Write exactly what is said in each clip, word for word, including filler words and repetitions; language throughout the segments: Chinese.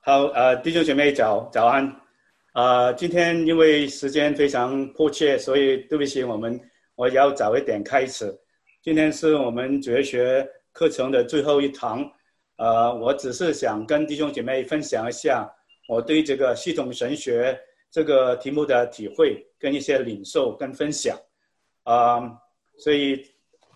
好，呃，弟兄姐妹早早安，呃，今天因为时间非常迫切，所以对不起，我们我要早一点开始。今天是我们哲学课程的最后一堂，呃，我只是想跟弟兄姐妹分享一下我对这个系统神学这个题目的体会跟一些领受跟分享，啊、呃，所以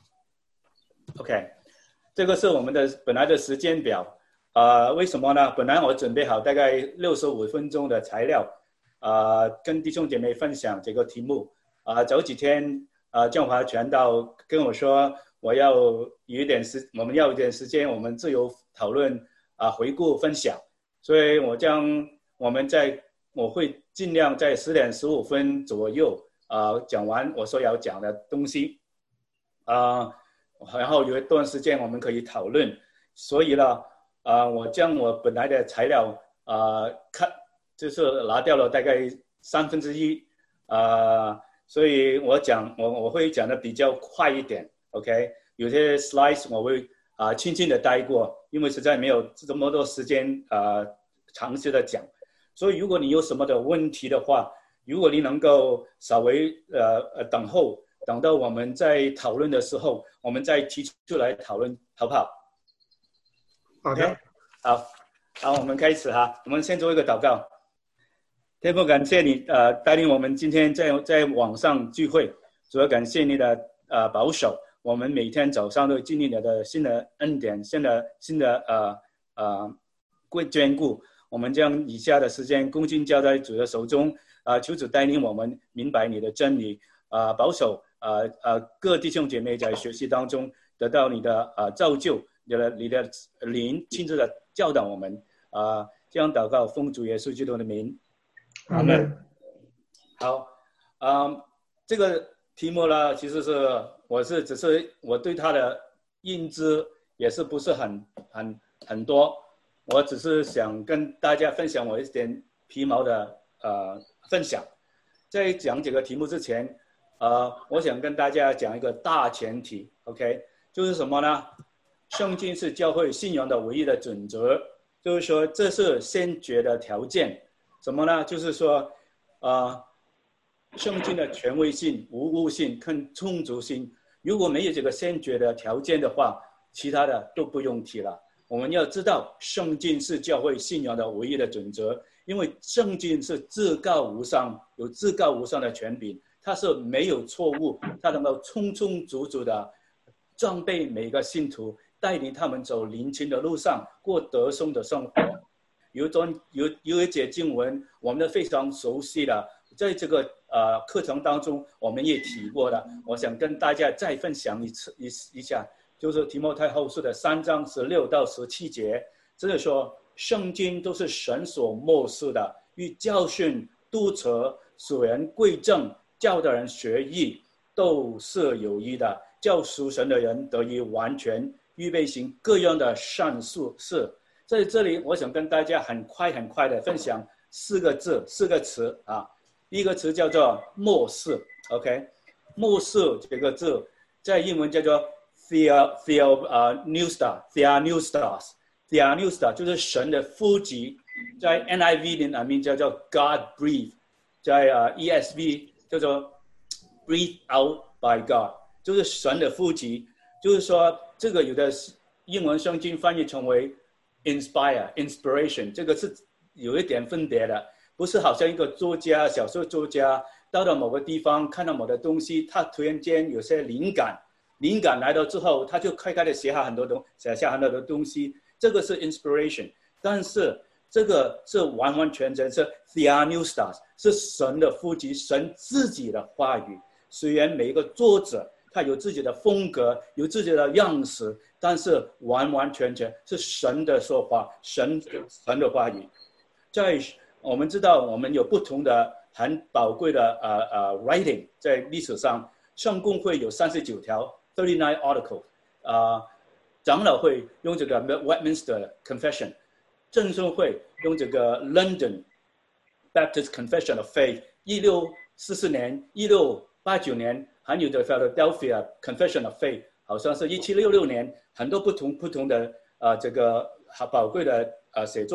，OK， 这个是我们的本来的时间表。呃，为什么呢？本来我准备好大概六十五分钟的材料，呃，跟弟兄姐妹分享这个题目。啊、呃，早几天，呃，建华传道跟我说，我要有一点时，我们要有一点时间，我们自由讨论啊、呃，回顾分享。所以我将我们在我会尽量在十点十五分左右啊、呃、讲完我所要讲的东西，啊、呃，然后有一段时间我们可以讨论。所以呢。啊、呃，我将我本来的材料啊、呃，看就是拿掉了大概三分之一，啊、呃，所以我讲我我会讲的比较快一点 ，OK？ 有些 slides 我会啊、呃、轻轻的带过，因为实在没有这么多时间啊、呃、尝试的讲。所以如果你有什么的问题的话，如果你能够稍微呃呃等候，等到我们在讨论的时候，我们再提出来讨论，好不好？ 好的， okay? 好，好，我们开始哈。我们先做一个祷告。天父，感谢你呃带领我们今天在在网上聚会，主要感谢你的呃保守，我们每天早上都经历你的新的恩典，新的新的呃呃眷顾。我们将以下的时间恭敬交在主的手中，啊、呃，求主带领我们明白你的真理，啊、呃，保守呃呃各弟兄姐妹在学习当中得到你的呃造就。你的你的灵亲自的教导我们啊、呃，这样祷告，奉主耶稣基督的名， 阿门。 好，啊、呃，这个题目呢，其实是我是只是我对他的认知也是不是很很很多，我只是想跟大家分享我一点皮毛的呃分享。在讲这个题目之前，呃，我想跟大家讲一个大前提 ，OK， 就是什么呢？圣经是教会信仰的唯一的准则，就是说这是先决的条件。什么呢？就是说，呃，圣经的权威性、无误性、跟充足性，如果没有这个先决的条件的话，其他的都不用提了。我们要知道，圣经是教会信仰的唯一的准则，因为圣经是至高无上，有至高无上的权柄，它是没有错误，它能够充充足足的装备每个信徒。带领他们走灵情的路上，过得胜的生活。有一段有有一节经文，我们都非常熟悉的，在这个呃课程当中，我们也提过的。我想跟大家再分享一次一一下，就是提摩太后书的三章十六到十七节，就是说圣经都是神所默示的，与教训、督责、使人归正、教导人学义，都是有益的，叫属神的人得以完全。预备行各样的善事，在这里我想跟大家很快很快的分享四个字、四个词啊。第一个词叫做默示 ，OK， 默示这个字在英文叫做 theo theo 呃 new star theo new stars theo new star 就是神的呼吸，在 N I V 里面叫做 God breathe， 在呃 E S V 叫做 breathe out by God， 就是神的呼吸，就是说。这个有的英文圣经翻译成为 inspire inspiration， 这个是有一点分别的，不是好像一个作家小说作家到了某个地方看到某个东西，他突然间有些灵感，灵感来了之后，他就开开的写下很多东写下很多的东西，这个是 inspiration。但是这个是完完全全是 theopneustos， 是神的呼吸，神自己的话语。虽然每一个作者他有自己的风格，有自己的样式，但是完完全全是神的说话，神神的话语。在我们知道，我们有不同的很宝贵的呃呃 writing， 在历史上，圣公会有三十九条 thirty nine articles， 啊、呃，长老会用这个 Westminster Confession， 正圣会用这个 London Baptist Confession of Faith， 一六四四年、一六八九年。还有的 Philadelphia Confession of Faith， 好像是一七六六年，很多不同不同的呃这个宝贵的呃写作，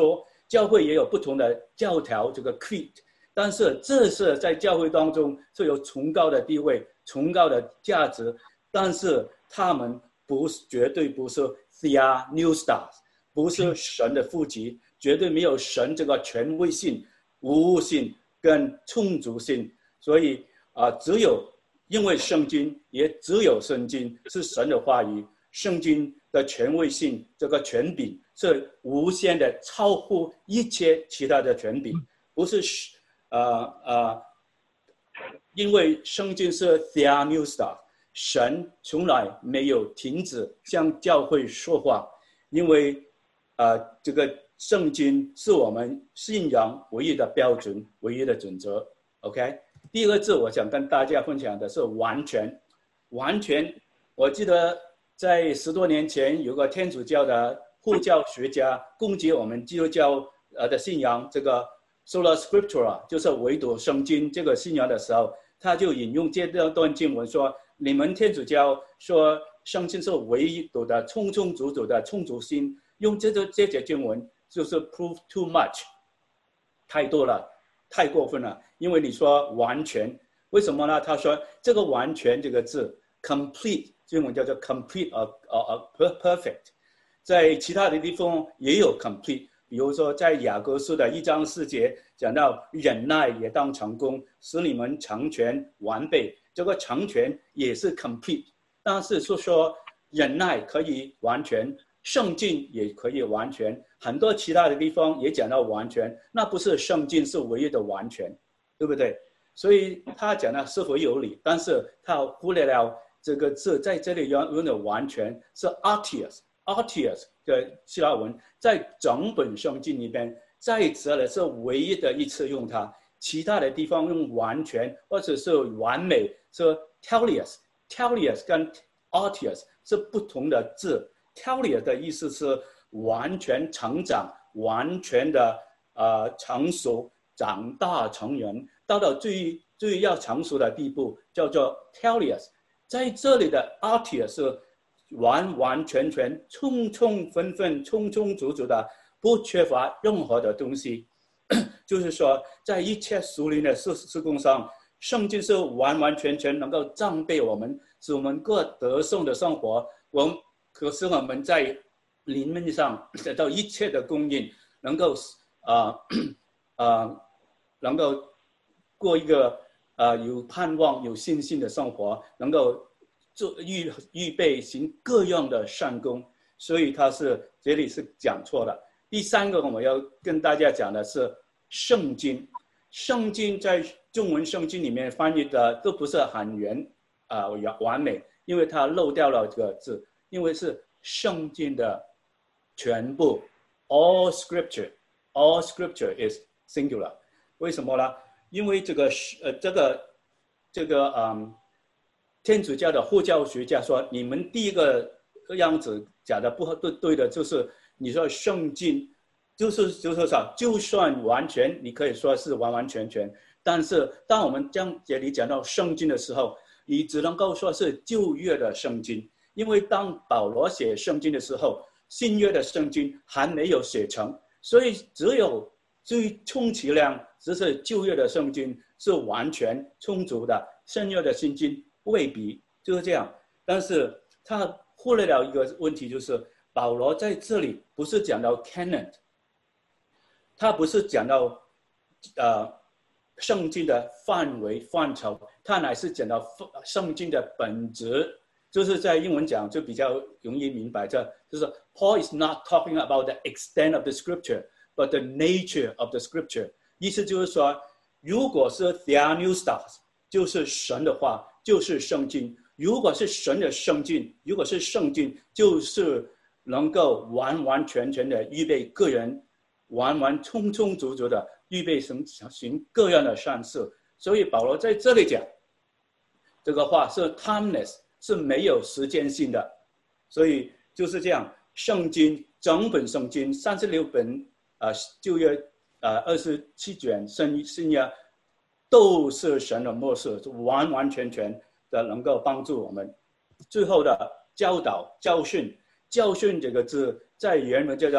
教会也有不同的教条，这个 creed， 但是这是在教会当中是有崇高的地位、崇高的价值，但是他们不是绝对不是 theopneustos， 不是神的父级，绝对没有神这个权威性、无误性跟充足性，所以啊、呃，只有因为圣经，也只有圣经是神的话语，圣经的权威性，这个权柄是无限的，超乎一切其他的权柄，不是呃呃，因为圣经是 theopneustos， 神从来没有停止向教会说话，因为呃这个圣经是我们信仰唯一的标准，唯一的准则。OK， 第二个字我想跟大家分享的是完全，完全，我记得。在十多年前，有个天主教的护教学家攻击我们基督教呃的信仰，这个 sola scriptura 就是唯独圣经这个信仰的时候，他就引用这段经文说：你们天主教说圣经是唯独的、充充足足的充足性，用这个这节经文就是 prove too much， 太多了，太过分了。因为你说完全，为什么呢？他说这个完全这个字 complete。英文叫做 complete or, or, or perfect， 在其他的地方也有 complete， 比如说在雅各书的一章四节讲到忍耐也当成功，使你们成全完备，这个成全也是 complete， 但是是说忍耐可以完全，圣经也可以完全，很多其他的地方也讲到完全，那不是圣经是唯一的完全，对不对？所以他讲的是否有理，但是他忽略了这个字在这里用的完全是 artios artios 的希腊文，在整本圣经里边，在这里是唯一的一次用它，其他的地方用完全或者是完美是 teleios teleios 跟 artios 是不同的字。teleios 的意思是完全成长，完全的呃成熟，长大成人，到了最最要成熟的地步，叫做 teleios。在这里的 artios 是完完全全、充充分分、充充足足的，不缺乏任何的东西。就是说，在一切属灵的事事工上，圣经是完完全全能够装备我们，使我们过得胜的生活。我们可是我们在灵命上得到一切的供应，能够啊啊、呃呃，能够过一个。呃，有盼望、有信心的生活，能够做预预备行各样的善功，所以他是这里是讲错了。第三个我要跟大家讲的是圣经，圣经在中文圣经里面翻译的都不是很圆啊、呃、完美，因为它漏掉了这个字，因为是圣经的全部 ，all scripture，all scripture is singular， 为什么呢？因为这个呃，这个这个嗯，天主教的护教学家说，你们第一个样子讲的不对对的，就是你说圣经，就是就是说，就算完全，你可以说是完完全全，但是当我们将这里讲到圣经的时候，你只能够说是旧约的圣经，因为当保罗写圣经的时候，新约的圣经还没有写成，所以只有最充其量。只是旧约的圣经是完全充足的，新约的圣经未必就是这样。但是他忽略了一个问题，就是保罗在这里不是讲到 canon， 他不是讲到呃圣经的范围范畴，他乃是讲到圣经的本质。就是在英文讲就比较容易明白，这就是 Paul is not talking about the extent of the scripture, but the nature of the scripture。意思就是说，如果是 theopneustos， 就是神的话，就是圣经；如果是神的圣经，如果是圣经，就是能够完完全全的预备个人，完完充充足足的预备行行各样的善事。所以保罗在这里讲，这个话是 timeless， 是没有时间性的。所以就是这样，圣经整本圣经三十六本啊、呃、旧约。呃，二十七卷新新约都是神的默示，完完全全的能够帮助我们。最后的教导、教训、教训这个字在原文叫做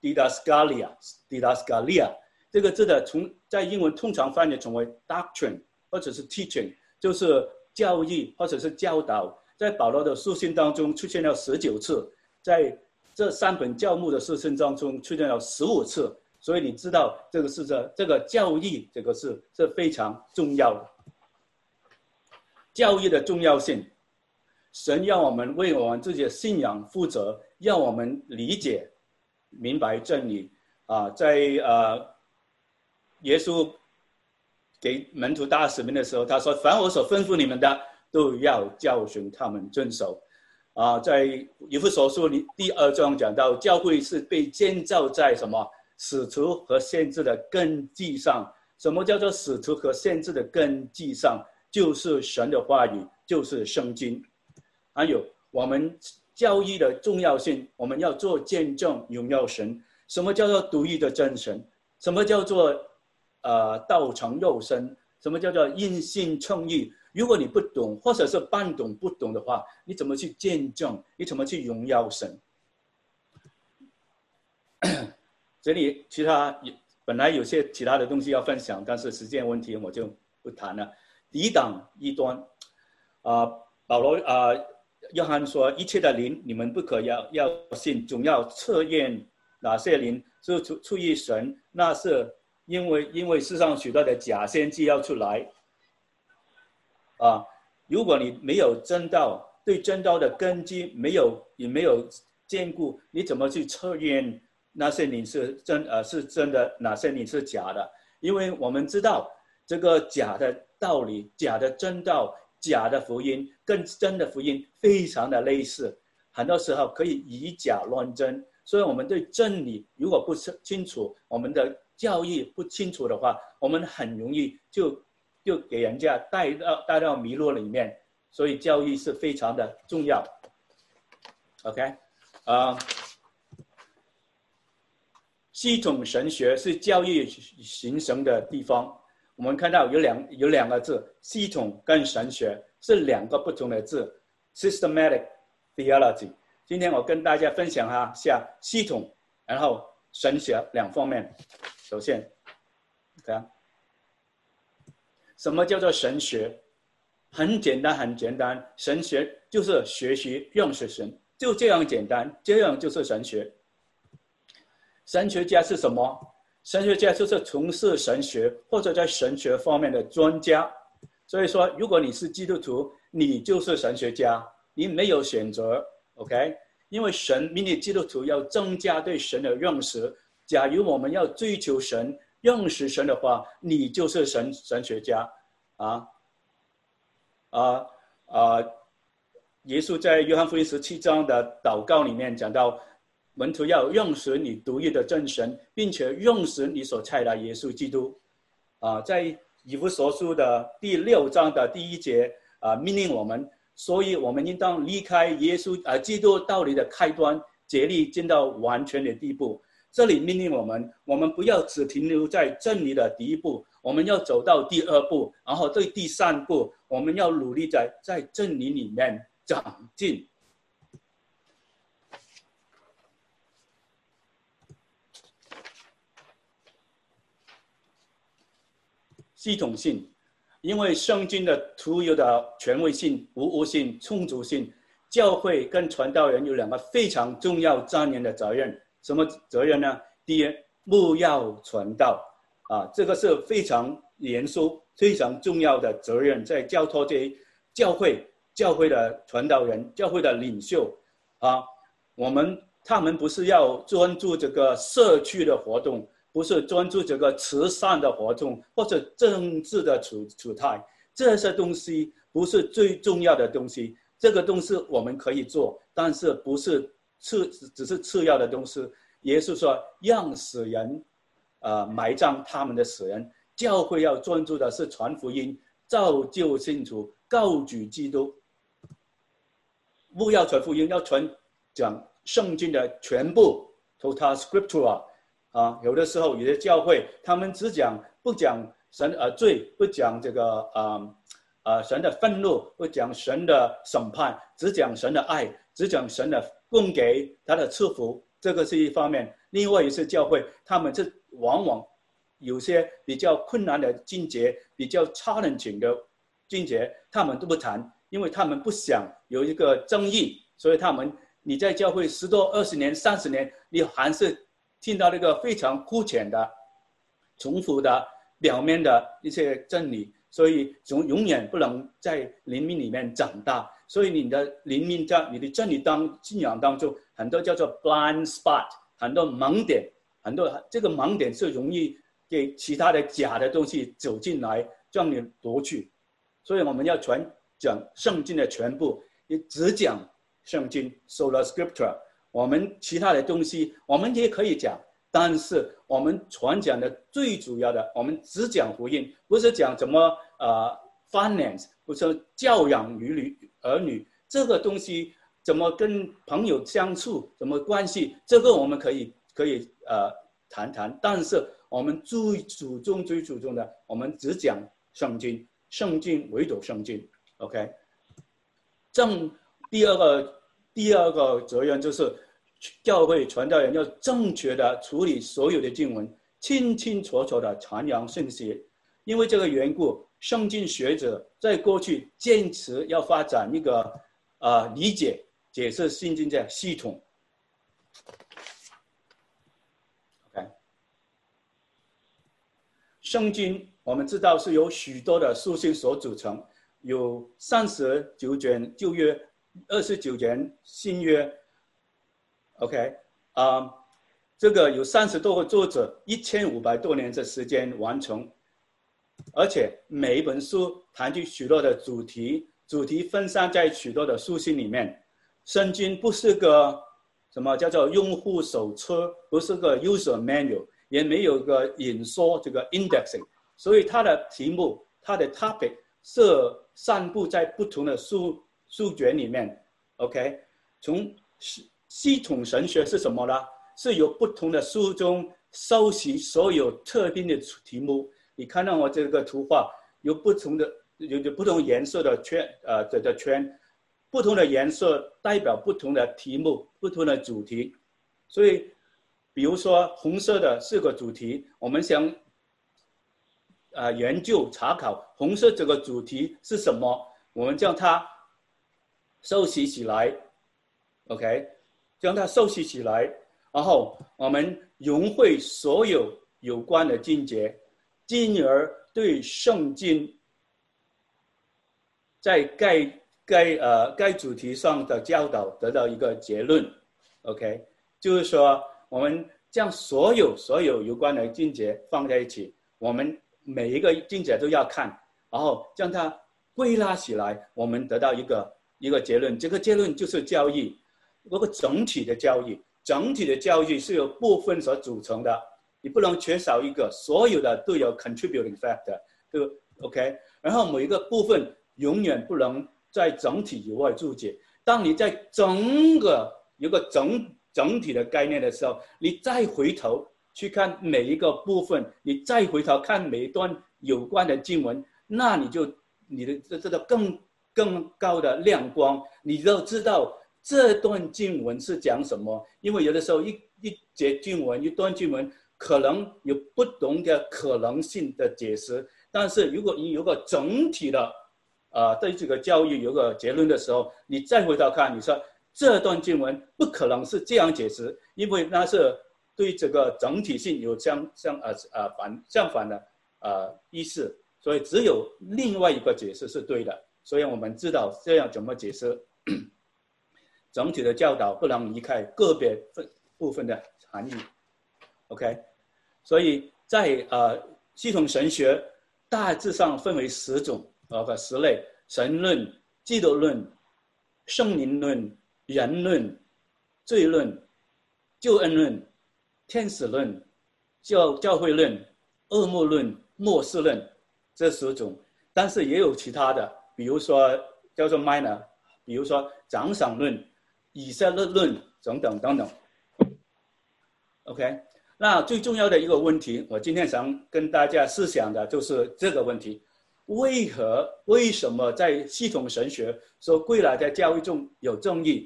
，didaskalia，didaskalia 这个字的从在英文通常翻译成为 doctrine 或者是 teaching， 就是教义或者是教导。在保罗的书信当中出现了十九次，在这三本教牧的书信当中出现了十五次，所以你知道这个是这这个教义这个是是非常重要的。教义的重要性，神要我们为我们自己的信仰负责，要我们理解明白真理啊。在呃耶稣给门徒大使命的时候，他说：“凡我所吩咐你们的，都要教训他们遵守。”啊，在以弗所书里第二章讲到，教会是被建造在什么使徒和先知的根基上。什么叫做使徒和先知的根基上？就是神的话语，就是圣经。还有我们教义的重要性，我们要做见证，荣耀神。什么叫做独一的真神？什么叫做呃道成肉身？什么叫做因信称义？如果你不懂，或者是半懂不懂的话，你怎么去见证？你怎么去荣耀神？这里其他本来有些其他的东西要分享，但是时间问题我就不谈了。抵挡异端，啊、呃，保罗啊、呃，约翰说，一切的灵你们不可要要信，总要测验哪些灵是出出于神，那是因为因为世上许多的假先知要出来，啊、呃，如果你没有真道，对真道的根基没有也没有坚固，你怎么去测验那些灵是真呃是真的，哪些灵是假的？因为我们知道这个假的道理、假的真道、假的福音跟真的福音非常的类似，很多时候可以以假乱真。所以我们对真理如果不清楚，我们的教义不清楚的话，我们很容易就就给人家带到带到迷路里面。所以教义是非常的重要。OK， 啊、uh,，系统神学是教义形成的地方。我们看到有两有两个字，系统跟神学是两个不同的字 ，systematic theology。今天我跟大家分享一下系统，然后神学两方面。首先，看什么叫做神学？很简单，很简单，神学就是学习认识神，就这样简单，这样就是神学。神学家是什么？神学家就是从事神学或者在神学方面的专家。所以说，如果你是基督徒，你就是神学家，你没有选择 ，OK？ 因为神命令基督徒要增加对神的认识。假如我们要追求神、认识神的话，你就是神神学家啊啊啊！耶稣在约翰福音十七章的祷告里面讲到，门徒要认识你独一的真神，并且认识你所差的耶稣基督。啊，在以弗所书的第六章的第一节啊，命令我们，所以我们应当离开耶稣啊基督道理的开端，竭力进到完全的地步。这里命令我们，我们不要只停留在真理的第一步，我们要走到第二步，然后对第三步，我们要努力在在真理里面长进。系统性，因为圣经的徒有的权威性、无误性、充足性，教会跟传道人有两个非常重要彰显的责任。什么责任呢？第一，牧要传道啊，这个是非常严肃、非常重要的责任，在教托这教会、教会的传道人、教会的领袖啊，我们他们不是要专注这个社区的活动。不是专注这个慈善的活动或者政治的处处态，这些东西不是最重要的东西。这个东西我们可以做，但是不是次只是次要的东西。耶稣说，让死人，呃，埋葬他们的死人。教会要专注的是传福音，造就信徒，高举基督。不要传福音，要传讲圣经的全部 ，total scriptura。啊，有的时候有些教会他们只讲不讲神呃罪，不讲这个呃呃神的愤怒，不讲神的审判，只讲神的爱，只讲神的供给他的赐福，这个是一方面。 另外一些教会，他们是往往有些比较困难的境界，比较 challenging 的境界，他们都不谈，因为他们不想有一个争议，所以他们你在教会十多、二十年、三十年，你还是听到那个非常肤浅的、重复的、表面的一些真理，所以永永远不能在灵命里面长大。所以你的灵命在你的真理当信仰当中，很多叫做 blind spot， 很多盲点，很多这个盲点是容易给其他的假的东西走进来，让你夺去。所以我们要传讲圣经的全部，也只讲圣经 sola scriptura。我们其他的东西我们也可以讲，但是我们传讲的最主要的，我们只讲福音，不是讲怎么呃 finance， 不是教养儿女儿女这个东西怎么跟朋友相处，怎么关系，这个我们可以可以呃谈谈，但是我们最注重最注重的，我们只讲圣经，圣经唯独圣经 ，OK。正第二个第二个责任就是教会传道人要正确的处理所有的经文，清清楚楚的传扬信息。因为这个缘故，圣经学者在过去坚持要发展一个呃理解解释圣经的系统。OK， 圣经我们知道是由许多的书信所组成，有三十九卷旧约，二十九卷新约。OK， 啊、uh, ，这个有三十多个作者，一千五百多年的时间完成，而且每一本书谈及许多的主题，主题分散在许多的书信里面。圣经不是个什么叫做用户手册，不是个 user manual， 也没有个引说这个 indexing， 所以它的题目，它的 topic 是散布在不同的书书卷里面。OK， 从系统神学是什么呢？是由不同的书中收集所有特定的题目。你看到我这个图画，有不同的有不同颜色的圈，呃的的圈，不同的颜色代表不同的题目，不同的主题。所以，比如说红色的是个主题，我们想呃研究查考红色这个主题是什么，我们将它收集起来 ，OK。将它收集起来，然后我们融会所有有关的经节，进而对圣经在该该呃该主题上的教导得到一个结论。OK， 就是说我们将所有所有有关的经节放在一起，我们每一个经节都要看，然后将它归纳起来，我们得到一个一个结论。这个结论就是教义。那个整体的教育，整体的教育是由部分所组成的，你不能缺少一个，所有的都有 contributing factor， 对 ，OK。然后每一个部分永远不能在整体以外注解。当你在整个有个整整体的概念的时候，你再回头去看每一个部分，你再回头看每一段有关的经文，那你就你的这这个更更高的亮光，你就知道这段经文是讲什么。因为有的时候一一节经文一段经文可能有不同的可能性的解释，但是如果你有个整体的呃对这个教育有个结论的时候，你再回头看，你说这段经文不可能是这样解释，因为那是对这个整体性有相相呃呃反相反的呃意思，所以只有另外一个解释是对的。所以我们知道这样怎么解释。整体的教导不能离开个别部分的含义 ，OK， 所以在呃系统神学大致上分为十种呃十类：神论、基督论、圣灵论、人论、罪论、救恩论、天使论、教教会论、恶魔论、末世论这十种。但是也有其他的，比如说叫做 minor， 比如说奖赏论、以色列论等等等等 ，OK。那最重要的一个问题，我今天想跟大家思想的就是这个问题：为何、为什么在系统神学所归来的教育中有争议？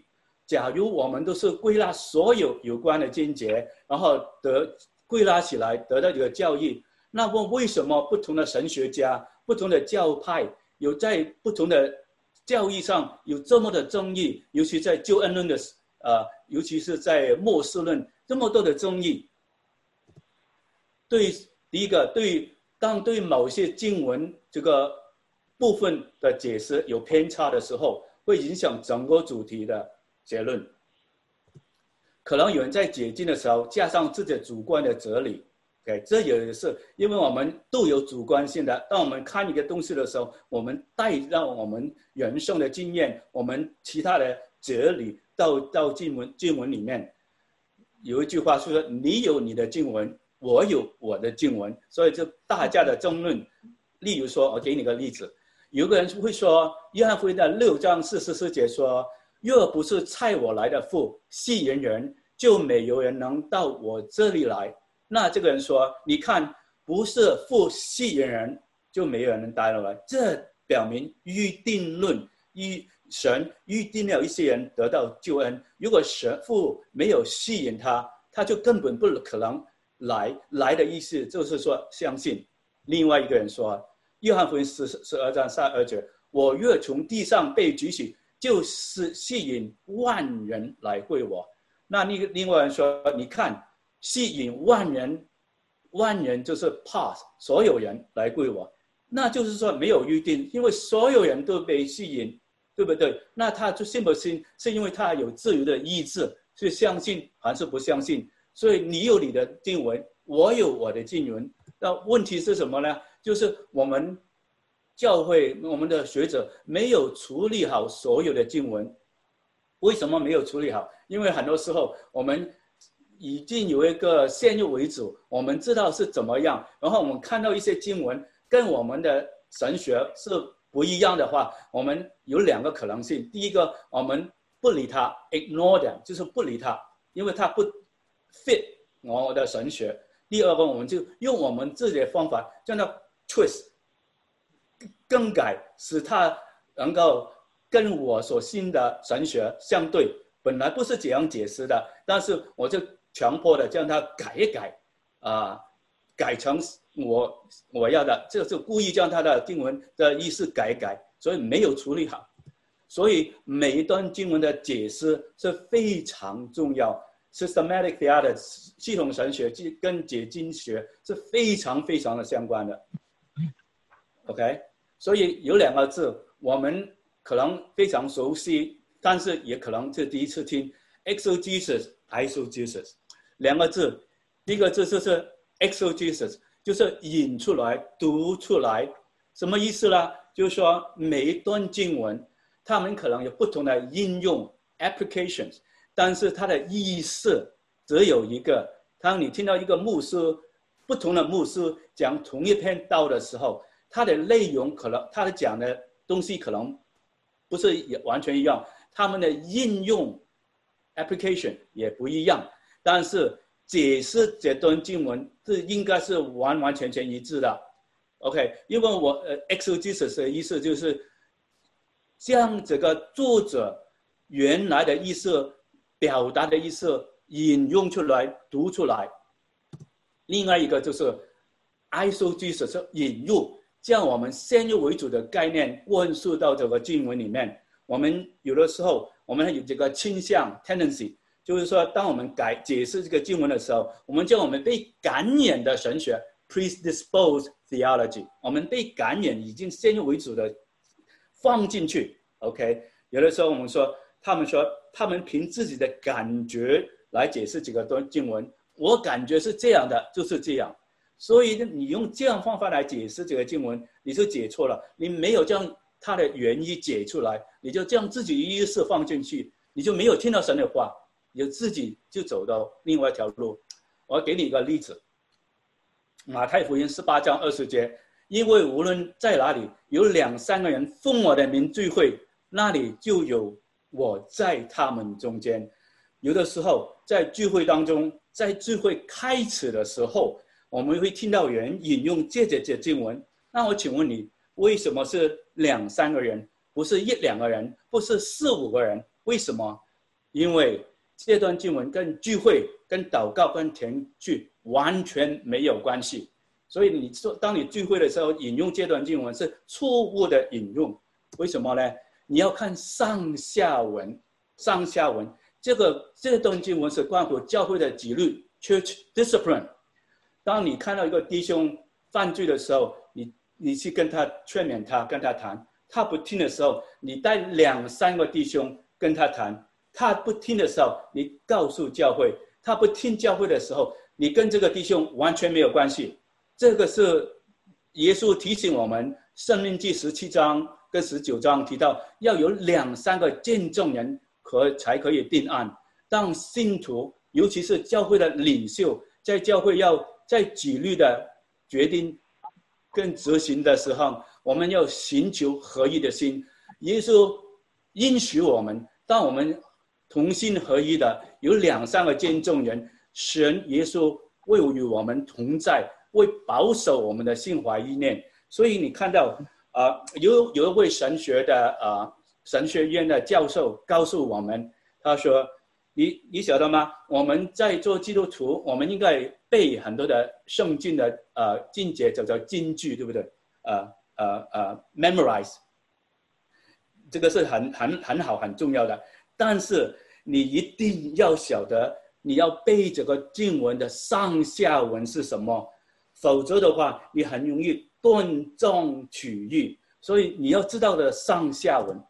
假如我们都是归纳所有有关的经节，然后得归纳起来得到一个教义，那么为什么不同的神学家、不同的教派有在不同的教义上有这么的争议？尤其在救恩论的呃，尤其是在末世论这么多的争议。对，第一个，对当对某些经文这个部分的解释有偏差的时候，会影响整个主题的结论。可能有人在解经的时候加上自己主观的哲理 ，OK， 这也是因为我们都有主观性的。当我们看一个东西的时候，我们带让我们人生的经验，我们其他的哲理到到经文经文里面。有一句话是说：“你有你的经文，我有我的经文。”所以就大家的争论。例如说，我给你个例子，有个人会说，约翰福音的六章四十四节说。若不是差我来的父吸引人，就没有人能到我这里来。那这个人说：“你看，不是父吸引人，就没有人能带来。”这表明预定论，预神预定了一些人得到救恩。如果神父没有吸引他，他就根本不可能来。来的意思就是说相信。另外一个人说：“约翰福音十十二章三二节，我若从地上被举起。”就是吸引万人来归我。那另外人说，你看，吸引万人，万人就是 pass 所有人来归我，那就是说没有预定，因为所有人都被吸引，对不对？那他就信不信，是因为他有自由的意志，是相信还是不相信？所以你有你的经文，我有我的经文。那问题是什么呢？就是我们。教会我们的学者没有处理好所有的经文，为什么没有处理好？因为很多时候我们已经有一个先入为主，我们知道是怎么样，然后我们看到一些经文跟我们的神学是不一样的话，我们有两个可能性。第一个，我们不理它 ，ignore them， 就是不理它，因为它不 fit 我的神学。第二个，我们就用我们自己的方法叫它 twist。更改，使它能够跟我所信的神学相对。本来不是这样解释的，但是我就强迫的将它改一改，啊、呃，改成我我要的，就是故意将它的经文的意思改一改，所以没有处理好。所以每一段经文的解释是非常重要 ，systematic theology 系统神学跟解经学是非常非常的相关的。OK。所以有两个字，我们可能非常熟悉，但是也可能是第一次听 exegesis、eisegesis 两个字。第一个字就是 exegesis， 就是引出来、读出来，什么意思呢？就是说每一段经文，他们可能有不同的应用 applications， 但是它的意思只有一个。当你听到一个牧师，不同的牧师讲同一篇道的时候，它的内容可能，它的讲的东西可能不是也完全一样，他们的应用 application 也不一样，但是解释这段经文这应该是完完全全一致的。OK， 因为我呃 exegesis 的意思就是将这个作者原来的意思、表达的意思引用出来、读出来。另外一个就是 eisegesis 引入。将我们先入为主的概念灌输到这个经文里面。我们有的时候我们有这个倾向 tendency， 就是说当我们改解释这个经文的时候，我们将我们被感染的神学 predisposed theology， 我们被感染已经先入为主的放进去。 OK， 有的时候我们说他们说他们凭自己的感觉来解释这个经文，我感觉是这样的，就是这样。所以你用这样方法来解释这个经文，你就解错了。你没有将它的原意解出来，你就将自己意识放进去，你就没有听到神的话，你就自己就走到另外一条路。我给你一个例子，马太福音十八章二十节，因为无论在哪里有两三个人奉我的名聚会，那里就有我在他们中间。有的时候在聚会当中，在聚会开始的时候，我们会听到人引用这节经文，那我请问你，为什么是两三个人，不是一两个人，不是四五个人？为什么？ 因为这段经文跟聚会、跟祷告、跟甜聚完全没有关系。所以你说，当你聚会的时候引用这段经文是错误的引用，为什么呢？你要看上下文，上下文这个这段经文是关乎教会的纪律 （church discipline）。当你看到一个弟兄犯罪的时候，你你去跟他劝勉他，跟他谈，他不听的时候，你带两三个弟兄跟他谈，他不听的时候，你告诉教会，他不听教会的时候，你跟这个弟兄完全没有关系。这个是耶稣提醒我们，《申命记》十七章跟十九章提到，要有两三个见证人可才可以定案。当信徒，尤其是教会的领袖，在教会要在纪律的决定跟执行的时候，我们要寻求合一的心。耶稣应许我们，当我们同心合一的，有两三个见证人，神耶稣会与我们同在，会保守我们的心怀意念。所以你看到，呃，有有一位神学的呃神学院的教授告诉我们，他说：“你你晓得吗？我们在做基督徒，我们应该背很多的圣经的呃经节，叫做金句，对不对？呃呃呃 ，memorize， 这个是很很很好很重要的。但是你一定要晓得，你要背这个经文的上下文是什么，否则的话，你很容易断章取义。所以你要知道的上下文，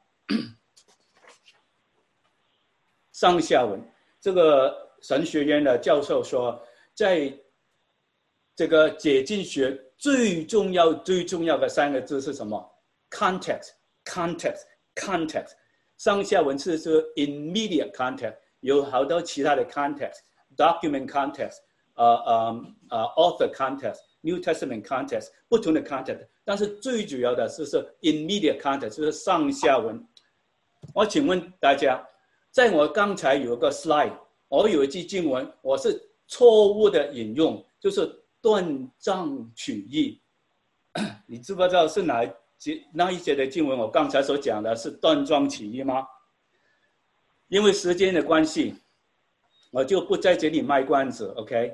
上下文。这个神学院的教授说，在这个解经学最重要、最重要的三个字是什么 ？context, context, context。上下文是说 immediate context， 有好多其他的 context，document context， 呃呃呃 author context。New Testament context 不同的 context， 但是最主要的是是 immediate context， 就是上下文。我请问大家，在我刚才有一个 slide， 我有一句经文，我是错误的引用，就是断章取义。你知不知道是哪一节那一节的经文？我刚才所讲的是断章取义吗？因为时间的关系，我就不在这里卖关子 ，OK？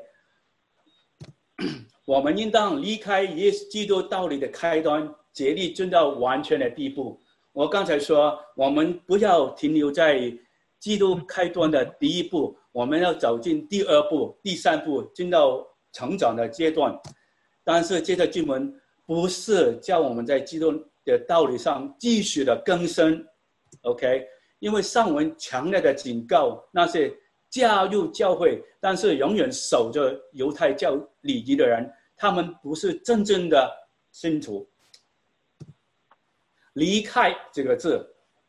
我们应当离开耶稣基督道理的开端，竭力遵到完全的地步。我刚才说，我们不要停留在基督开端的第一步，我们要走进第二步、第三步，进到成长的阶段。但是这个经文不是叫我们在基督的道理上继续的更深 ，OK？ 因为上文强烈的警告那些加入教会，但是永远守着犹太教礼仪的人，他们不是真正的信徒。离开这个字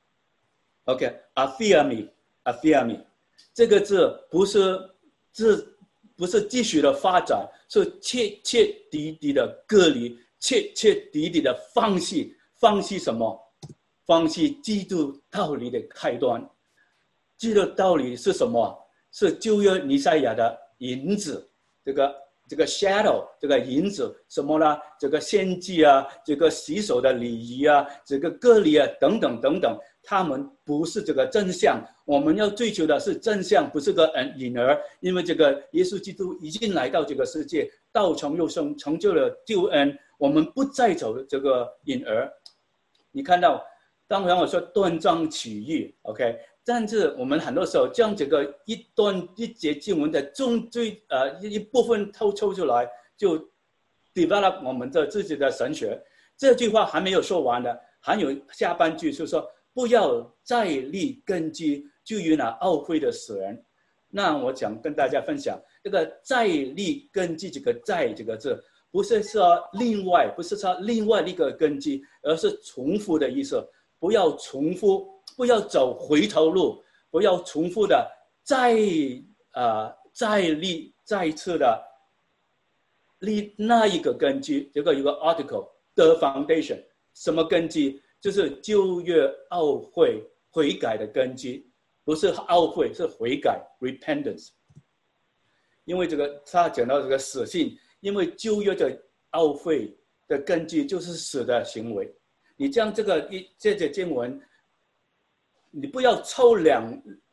，OK，aphiami，aphiami， 这个字不是字，不是继续的发展，是切切底底的隔离，切切底底的放弃，放弃什么？放弃基督道理的开端。基督道理是什么？是旧约弥赛亚的影子，这个这个 shadow， 这个影子什么呢？这个献祭啊，这个洗手的礼仪啊，这个割礼啊，等等等等，他们不是这个真相。我们要追求的是真相，不是个影儿。因为这个耶稣基督已经来到这个世界，道成肉身，成就了救恩，我们不再走这个影儿。你看到，当然我说断章取义 ，OK。但是我们很多时候将这个一段一节经文的中最呃一部分偷抽出来，就 develop 我们的自己的神学。这句话还没有说完的，还有下半句就是说，不要再立根基，就于那懊悔的死人。那我想跟大家分享，这个再立根基这个再这个字，不是说另外，不是说另外一个根基，而是重复的意思，不要重复。不要走回头路，不要重复的再呃再立再次的立那一个根基。这个有个 article the foundation， 什么根基？就是旧约懊悔悔改的根基，不是懊悔，是悔改 repentance。因为这个他讲到这个死性，因为旧约的懊悔的根基就是死的行为。你将这个一这节经文。你不要抽两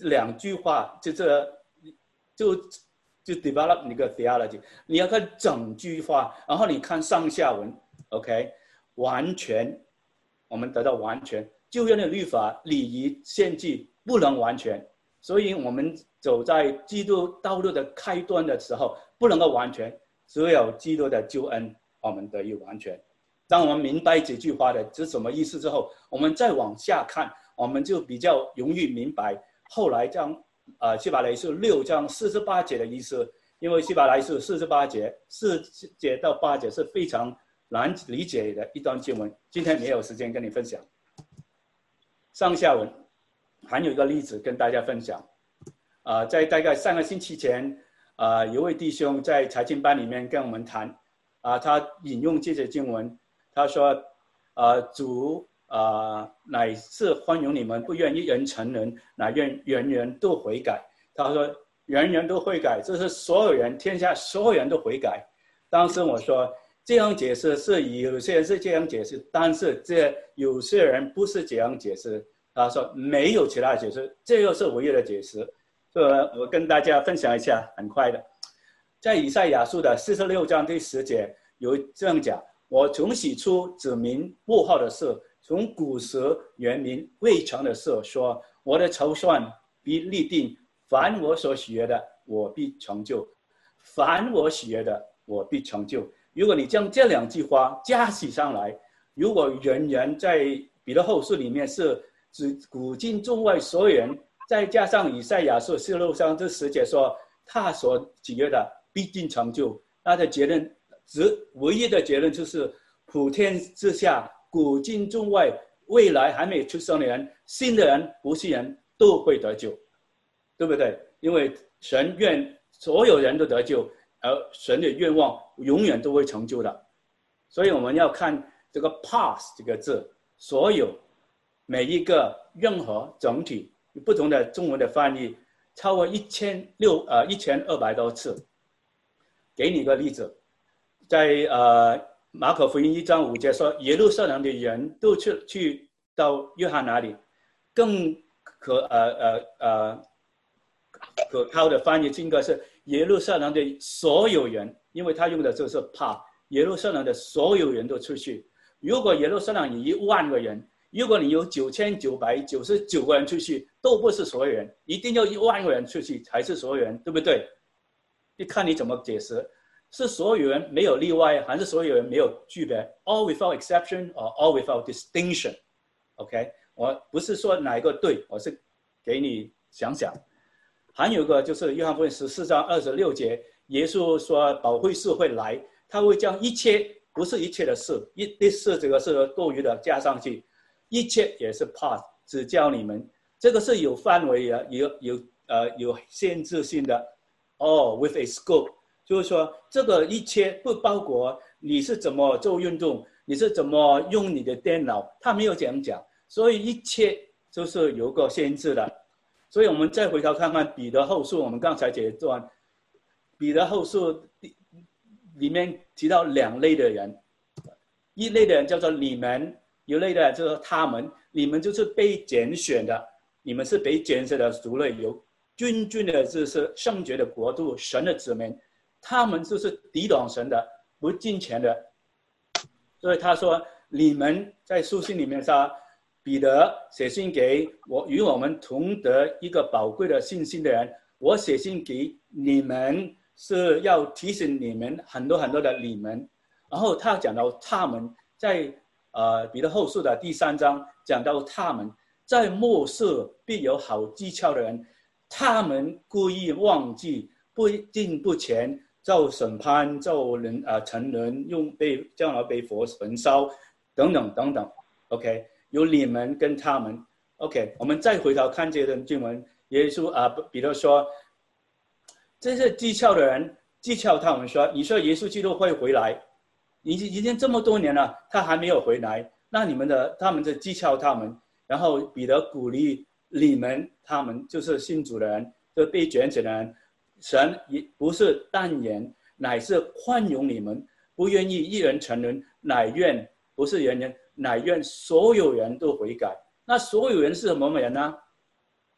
两句话就这就就 develop 你个 theology， 你要看整句话，然后你看上下文 ，OK， 完全，我们得到完全。旧约的律法、礼仪、献祭不能完全，所以我们走在基督道路的开端的时候，不能够完全，只有基督的救恩，我们得以完全。当我们明白这句话的是什么意思之后，我们再往下看，我们就比较容易明白后来将呃希伯来书六章四十八节的意思。因为希伯来书四十八节四节到八节是非常难理解的一段经文，今天没有时间跟你分享。上下文还有一个例子跟大家分享。呃，在大概三个星期前，呃，有位弟兄在财经班里面跟我们谈，啊、呃，他引用这些经文，他说，呃，主啊、呃、乃是欢迎你们，不愿一人沉沦，乃愿人人都悔改。他说，人人都悔改，这是所有人，天下所有人都悔改。当时我说，这样解释是有些人是这样解释，但是这有些人不是这样解释。他说没有其他解释，这个是唯一的解释。所以我跟大家分享一下，很快的，在以赛亚书的四十六章第十节有这样讲：我从起初指明幕后的事，从古时原明未成的事，说我的筹算必立定。凡我所喜悦的，我必成就；凡我喜悦的，我必成就。如果你将这两句话加起上来，如果人人在彼得后书里面是指古今中外所有人，再加上以赛亚书四十六章这十节说他所喜悦的必定成就，那的结论只唯一的结论就是普天之下古今中外未来还没出生的人，信的人不信人都会得救。对不对？因为神愿所有人都得救，而神的愿望永远都会成就的。所以我们要看这个 pass 这个字，所有每一个任何整体不同的中文的翻译，超过一千六呃一千二百多次。给你一个例子，在呃马可福音一章五节说，耶路撒冷的人都去去到约翰那里，更可呃呃呃。可靠的翻译应该是耶路撒冷的所有人，因为他用的就是怕耶路撒冷的所有人都出去。如果耶路撒冷有一万个人，如果你有九千九百九十九个人出去，都不是所有人，一定要一万个人出去才是所有人，对不对？你看你怎么解释，是所有人没有例外，还是所有人没有区别 ？All without exception or all without distinction？ OK， 我不是说哪一个对，我是给你想想。还有一个就是约翰福音十四章二十六节，耶稣说保惠师会来，他会将一切，不是一切的事，一第四这个是多余的加上去，一切也是 part， 只教你们，这个是有范围的，有有呃有限制性的。哦 ，with a scope， 就是说这个一切不包括你是怎么做运动，你是怎么用你的电脑，他没有这样讲，所以一切就是有个限制的。所以我们再回头看看彼得后书，我们刚才这一段，彼得后书里面提到两类的人，一类的人叫做你们，一类的人叫做他们。你们就是被拣选的，你们是被拣选的族类，有君君的就是圣洁的国度，神的子民。他们就是抵挡神的，不敬虔的。所以他说，你们在书信里面说。彼得写信给我与我们同得一个宝贵的信心的人，我写信给你们是要提醒你们很多很多的你们。然后他讲到他们在呃彼得后书的第三章讲到他们在末世必有好讥诮的人，他们故意忘记不敬不虔，造审判，造人呃沉沦，用被将来被火焚烧等等等等。OK。有你们跟他们 ，OK， 我们再回头看这段经文，耶稣啊，彼得说，这些讥诮的人讥诮他们说，你说耶稣基督会回来，已经已经这么多年了，他还没有回来，那你们的他们在讥诮他们，然后彼得鼓励你们，他们就是信主的人，就被拣选的人，神也不是但言，乃是宽容你们，不愿意一人沉沦，乃愿不是人人。乃愿所有人都悔改。那所有人是什么人呢？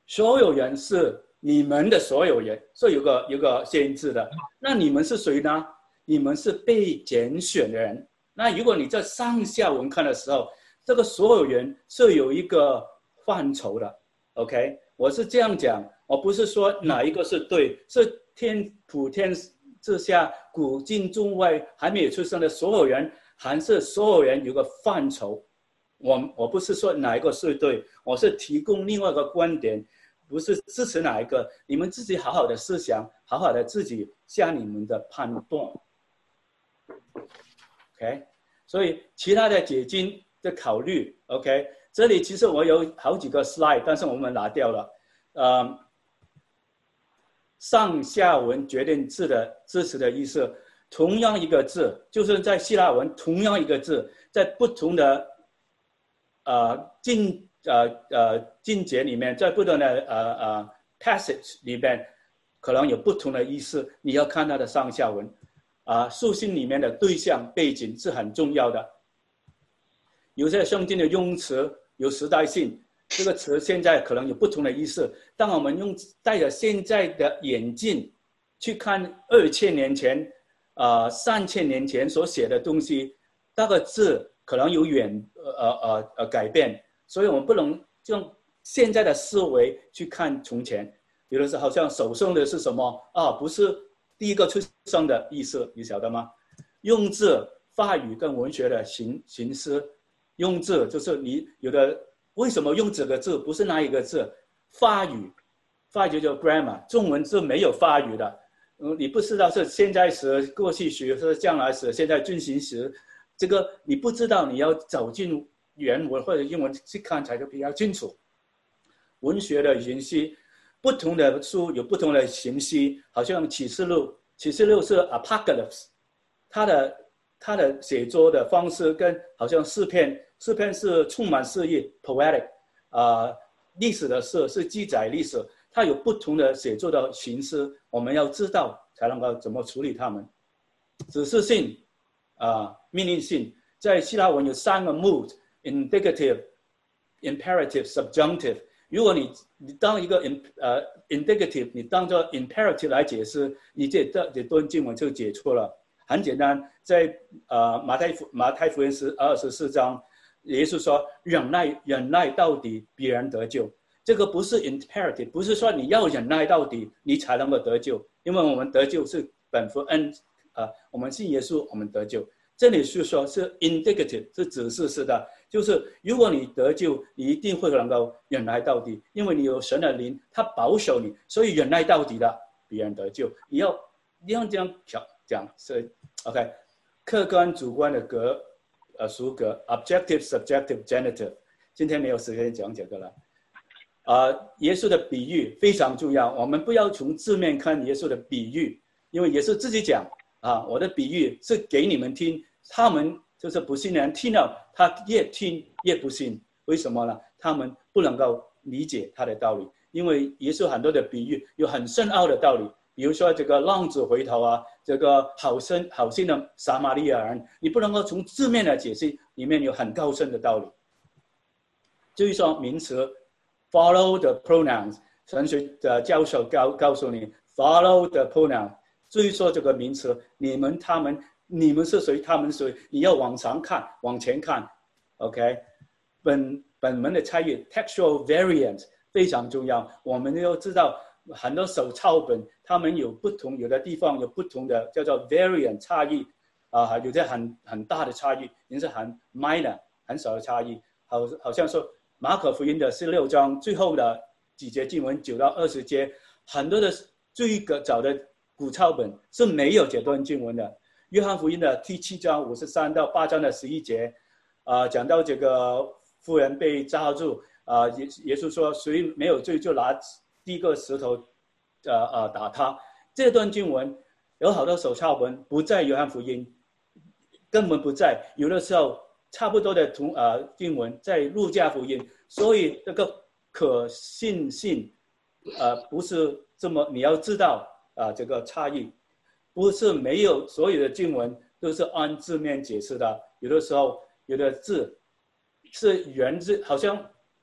所有人是你们的所有人，所以有个有个限制的。那你们是谁呢？你们是被拣选的人。那如果你在上下文看的时候，这个所有人是有一个范畴的 ，OK？ 我是这样讲，我不是说哪一个是对，是天普天之下古今中外还没有出生的所有人，还是所有人有个范畴。我我不是说哪一个是对，我是提供另外一个观点，不是支持哪一个，你们自己好好的思想，好好的自己下你们的判断。OK， 所以其他的解经的考虑 ，OK， 这里其实我有好几个 slide， 但是我们拿掉了。呃，上下文决定字的支持的意思，同样一个字，就是在希腊文同样一个字，在不同的呃经呃呃经节里面，在不同的呃呃 passage 里面，可能有不同的意思。你要看它的上下文。啊，书信里面的对象背景是很重要的。有些圣经的用词有时代性，这个词现在可能有不同的意思。当我们用戴着现在的眼镜去看二千年前、啊、呃、三千年前所写的东西，那个字可能有远呃呃呃改变，所以我们不能用现在的思维去看从前。有的时候好像手送的是什么啊？不是第一个出生的意思，你晓得吗？用字、法语跟文学的形形式，用字就是你有的为什么用这个字，不是那一个字？法语，法语叫 grammar， 中文是没有法语的。嗯，你不知道是现在时、过去时、是将来时、现在进行时，这个你不知道，你要走进原文或者英文去看才就比较清楚。文学的形式。不同的书有不同的形式，好像启示录，启示录是 apocalypse， 它的它的写作的方式跟好像诗篇，诗篇是充满诗意 poetic， 啊、呃，历史的事是记载历史，它有不同的写作的形式，我们要知道才能够怎么处理它们。指示性啊、呃，命令性，在希腊文有三个 mood， indicative、imperative、subjunctive。如果你你当一个 in 呃 indicative， 你当做 imperative 来解释，你这这这段经文就解错了。很简单，在呃马太福马太福音十二十四章，耶稣说忍耐忍耐到底，必然得救。这个不是 imperative， 不是说你要忍耐到底，你才能够得救，因为我们得救是本乎恩，呃，我们信耶稣，我们得救。这里是说是 indicative， 是指示式的，就是如果你得救，你一定会能够忍耐到底，因为你有神的灵，他保守你，所以忍耐到底的必然得救。你要你要这样讲是 OK， 客观主观的格呃属格 objective subjective genitive， 今天没有时间讲这个了。啊、呃，耶稣的比喻非常重要，我们不要从字面看耶稣的比喻，因为耶稣自己讲。啊，我的比喻是给你们听，他们就是不信的人听了，他越听越不信，为什么呢？他们不能够理解他的道理，因为耶稣很多的比喻有很深奥的道理，比如说这个浪子回头啊，这个好心好心的撒玛利亚人，你不能够从字面的解释，里面有很高深的道理。至于说名词 ，follow the pronouns， 神学的教授告告诉你 ，follow the pronoun。至于说这个名词，你们、他们、你们是谁，他们是谁，你要往上看，往前看 ，OK？ 本本门的差异 ，textual variant 非常重要。我们要知道很多手抄本，他们有不同，有的地方有不同的叫做 variant 差异啊、呃，有的很很大的差异，也是很 minor 很少的差异。好，好像说马可福音的十六章最后的几节经文九到二十节，很多的最早的古抄本是没有这段经文的。约翰福音的第七章五十三到八章的十一节，啊、呃，讲到这个妇人被扎住，啊、呃，耶耶稣说谁没有罪就拿第一个石头，呃呃打他。这段经文有好多手抄本不在约翰福音，根本不在，有的时候差不多的同呃经文在路加福音，所以这个可信性，呃不是这么，你要知道。啊，这个差异不是没有所有的经文都是按字面解释的，有的时候有的字是原字，好像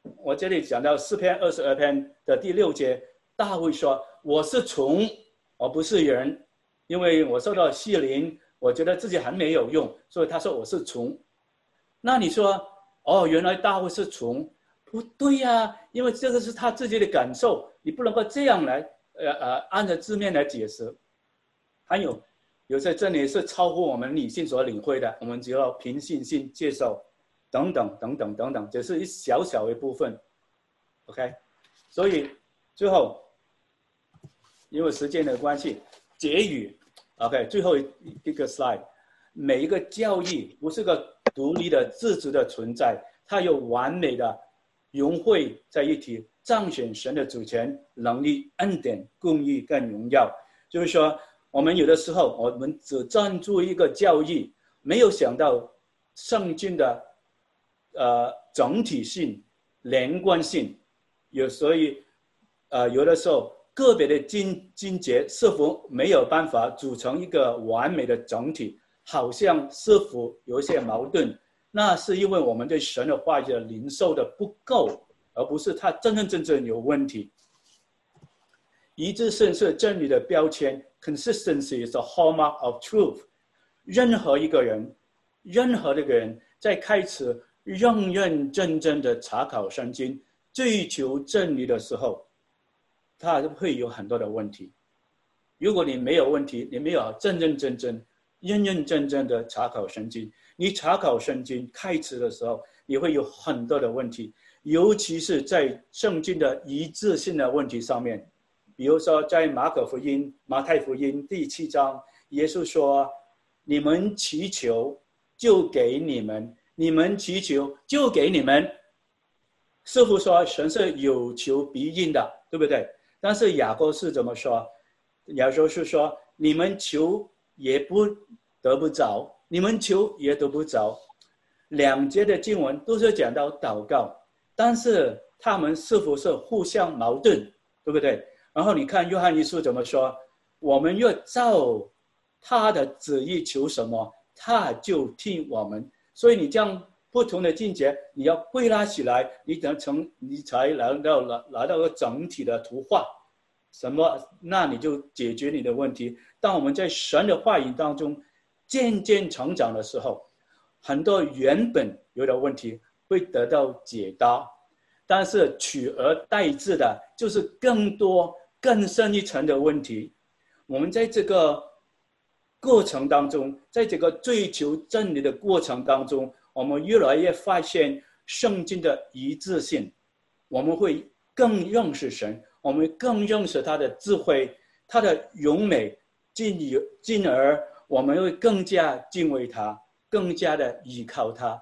我这里讲到诗篇二十二篇的第六节，大卫说：“我是虫，我不是人，因为我受到欺凌，我觉得自己很没有用，所以他说我是虫。”那你说，哦，原来大卫是虫，不对呀、啊，因为这个是他自己的感受，你不能够这样来，呃呃，按照字面来解释。还有，有些真理是超乎我们理性所领会的，我们只要凭信心接受，等等等等等等，只是一小小一部分。OK， 所以最后，因为时间的关系，结语 ，OK， 最后一个 slide， 每一个教义不是个独立的自主的存在，它有完美的融汇在一起，彰显神的主权、能力、恩典、公义跟荣耀。就是说，我们有的时候我们只专注一个教义，没有想到圣经的呃整体性、连贯性，有所以呃有的时候个别的经经节是否没有办法组成一个完美的整体，好像是否有一些矛盾，那是因为我们对神的话语的领受的不够，而不是它真真正正有问题。一致性是真理的标签 ，consistency is the hallmark of truth。任何一个人，任何一个人在开始认认真真的查考圣经、追求真理的时候，他会有很多的问题。如果你没有问题，你没有真真正正、认认真真的查考圣经，你查考圣经开始的时候，你会有很多的问题，尤其是在圣经的一致性的问题上面。比如说，在马可福音、马太福音第七章，耶稣说：“你们祈求，就给你们；你们祈求，就给你们。”似乎说神是有求必应的，对不对？但是雅各是怎么说？雅各是说：“你们求也不得不着，你们求也得不着。”两节的经文都是讲到祷告，但是他们是否是互相矛盾，对不对？然后你看约翰一书怎么说？我们越照他的旨意求什么，他就听我们。所以你这样不同的境界，你要归纳起来，你等成你才来到来来到个整体的图画。什么？那你就解决你的问题。当我们在神的话语当中渐渐成长的时候，很多原本有的问题会得到解答，但是取而代之的就是更多更深一层的问题。我们在这个过程当中，在这个追求真理的过程当中，我们越来越发现圣经的一致性，我们会更认识神，我们更认识他的智慧，他的荣美，进进而我们会更加敬畏他，更加的依靠他。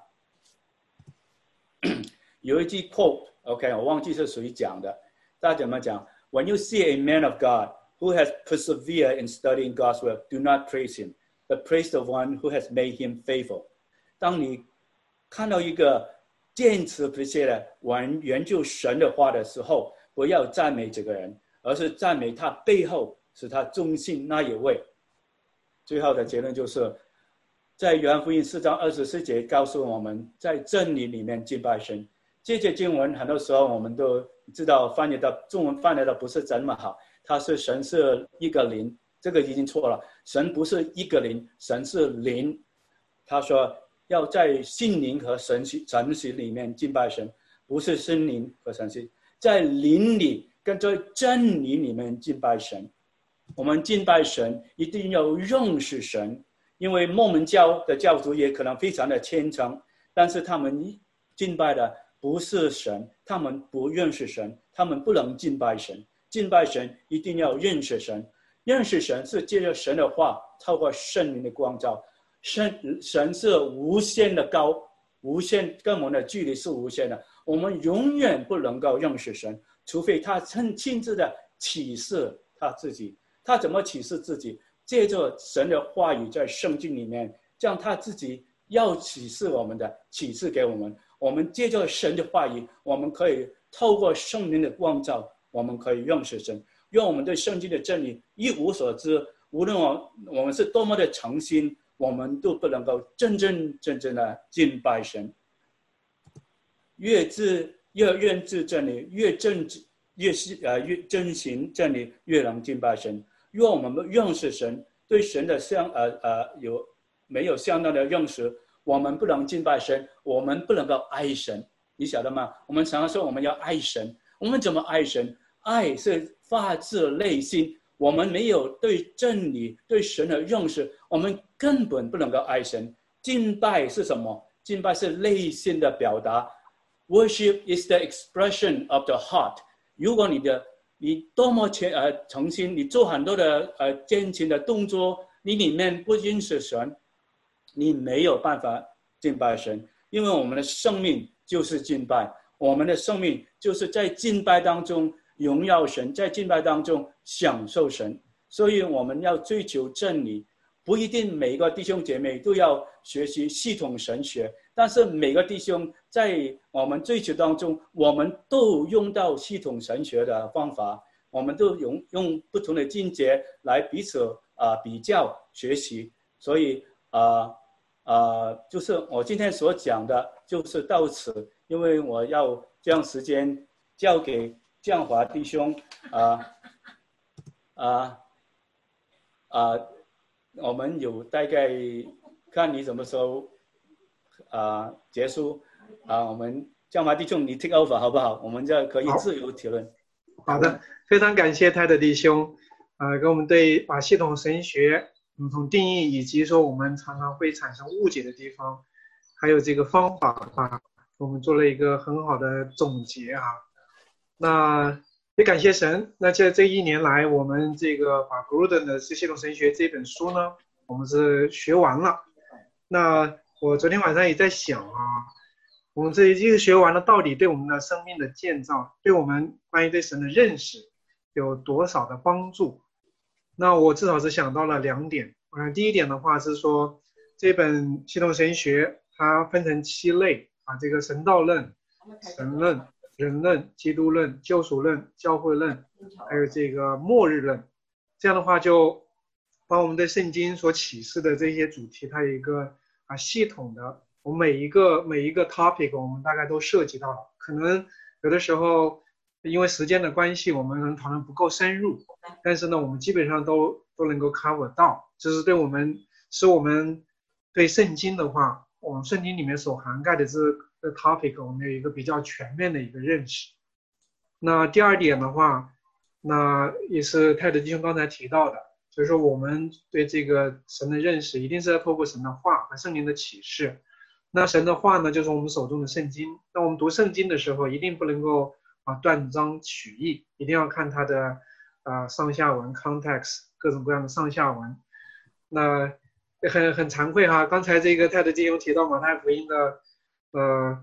有一句 quote，OK， 我忘记是谁讲的，他怎么讲 ？When you see a man of God who has persevered in studying God's word, do not praise him, but praise the one who has made him faithful. 当你看到一个坚持不懈的玩研究神的话的时候，不要赞美这个人，而是赞美他背后使他忠信那一位。最后的结论就是，在约翰福音四章二十四节告诉我们，在真理里面敬拜神。这节经文很多时候我们都知道翻译的中文翻译的不是怎么好，它是神是一个灵，这个已经错了，神不是一个灵，神是灵。他说要在心灵和神神性里面敬拜神，不是心灵和神性，在灵里跟在真理里面敬拜神。我们敬拜神一定要认识神，因为摩门教的教徒也可能非常的虔诚，但是他们敬拜的不是神，他们不认识神，他们不能敬拜神。敬拜神一定要认识神，认识神是借着神的话，透过圣灵的光照。神神是无限的高，无限跟我们的距离是无限的，我们永远不能够认识神，除非他亲自的启示他自己。他怎么启示自己？借着神的话语在圣经里面，将他自己要启示我们的启示给我们。我们借着神的话语，我们可以透过圣灵的光照，我们可以认识神，让我们对圣经的真理一无所知。无论我我们是多么的诚心，我们都不能够真真正正的敬拜神。越知越认知真理，越正越是呃越遵行真理，越能敬拜神。若我们认识神，对神的相呃呃有没有相当的认识，我们不能敬拜神，我们不能够爱神，你晓得吗？我们常常说我们要爱神，我们怎么爱神？爱是发自内心，我们没有对真理、对神的认识，我们根本不能够爱神。敬拜是什么？敬拜是内心的表达。Worship is the expression of the heart。如果你的你多么虔呃诚心，你做很多的呃虔诚的动作，你里面不认识神，你没有办法敬拜神。因为我们的生命就是敬拜，我们的生命就是在敬拜当中荣耀神，在敬拜当中享受神。所以我们要追求真理，不一定每个弟兄姐妹都要学习系统神学，但是每个弟兄在我们追求当中，我们都用到系统神学的方法，我们都用用不同的境界来彼此啊、呃、比较学习。所以啊啊、呃呃，就是我今天所讲的，就是到此，因为我要将时间交给江华弟兄啊啊啊，我们有大概看你什么时候啊结束。啊，我们江华弟兄，你 take over 好不好？我们这可以自由讨论。 好的，非常感谢泰德弟兄，呃，跟我们对把系统神学嗯从定义以及说我们常常会产生误解的地方，还有这个方法啊，我们做了一个很好的总结啊。那也感谢神，那这这一年来，我们这个把 Gruden 的系统神学这本书呢，我们是学完了。那我昨天晚上也在想啊。我们这一个学完了，到底对我们的生命的建造，对我们关于对神的认识有多少的帮助？那我至少是想到了两点。嗯，第一点的话是说，这本系统神学它分成七类啊，这个神道论、神论、人论、基督论、救赎论、教会论，还有这个末日论。这样的话就把我们对圣经所启示的这些主题，它有一个啊系统的。我们每一个每一个 topic 我们大概都涉及到了，可能有的时候因为时间的关系，我们可能讨论不够深入，但是呢，我们基本上都都能够 cover 到，这是对我们使我们对圣经的话，我们圣经里面所涵盖的这个 topic， 我们有一个比较全面的一个认识。那第二点的话，那也是泰德弟兄刚才提到的，就是说我们对这个神的认识，一定是要透过神的话和圣灵的启示。那神的话呢，就是我们手中的圣经。那我们读圣经的时候，一定不能够啊断章取义，一定要看它的啊上下文 context 各种各样的上下文。那很很惭愧哈，刚才这个泰德弟兄提到马太福音的呃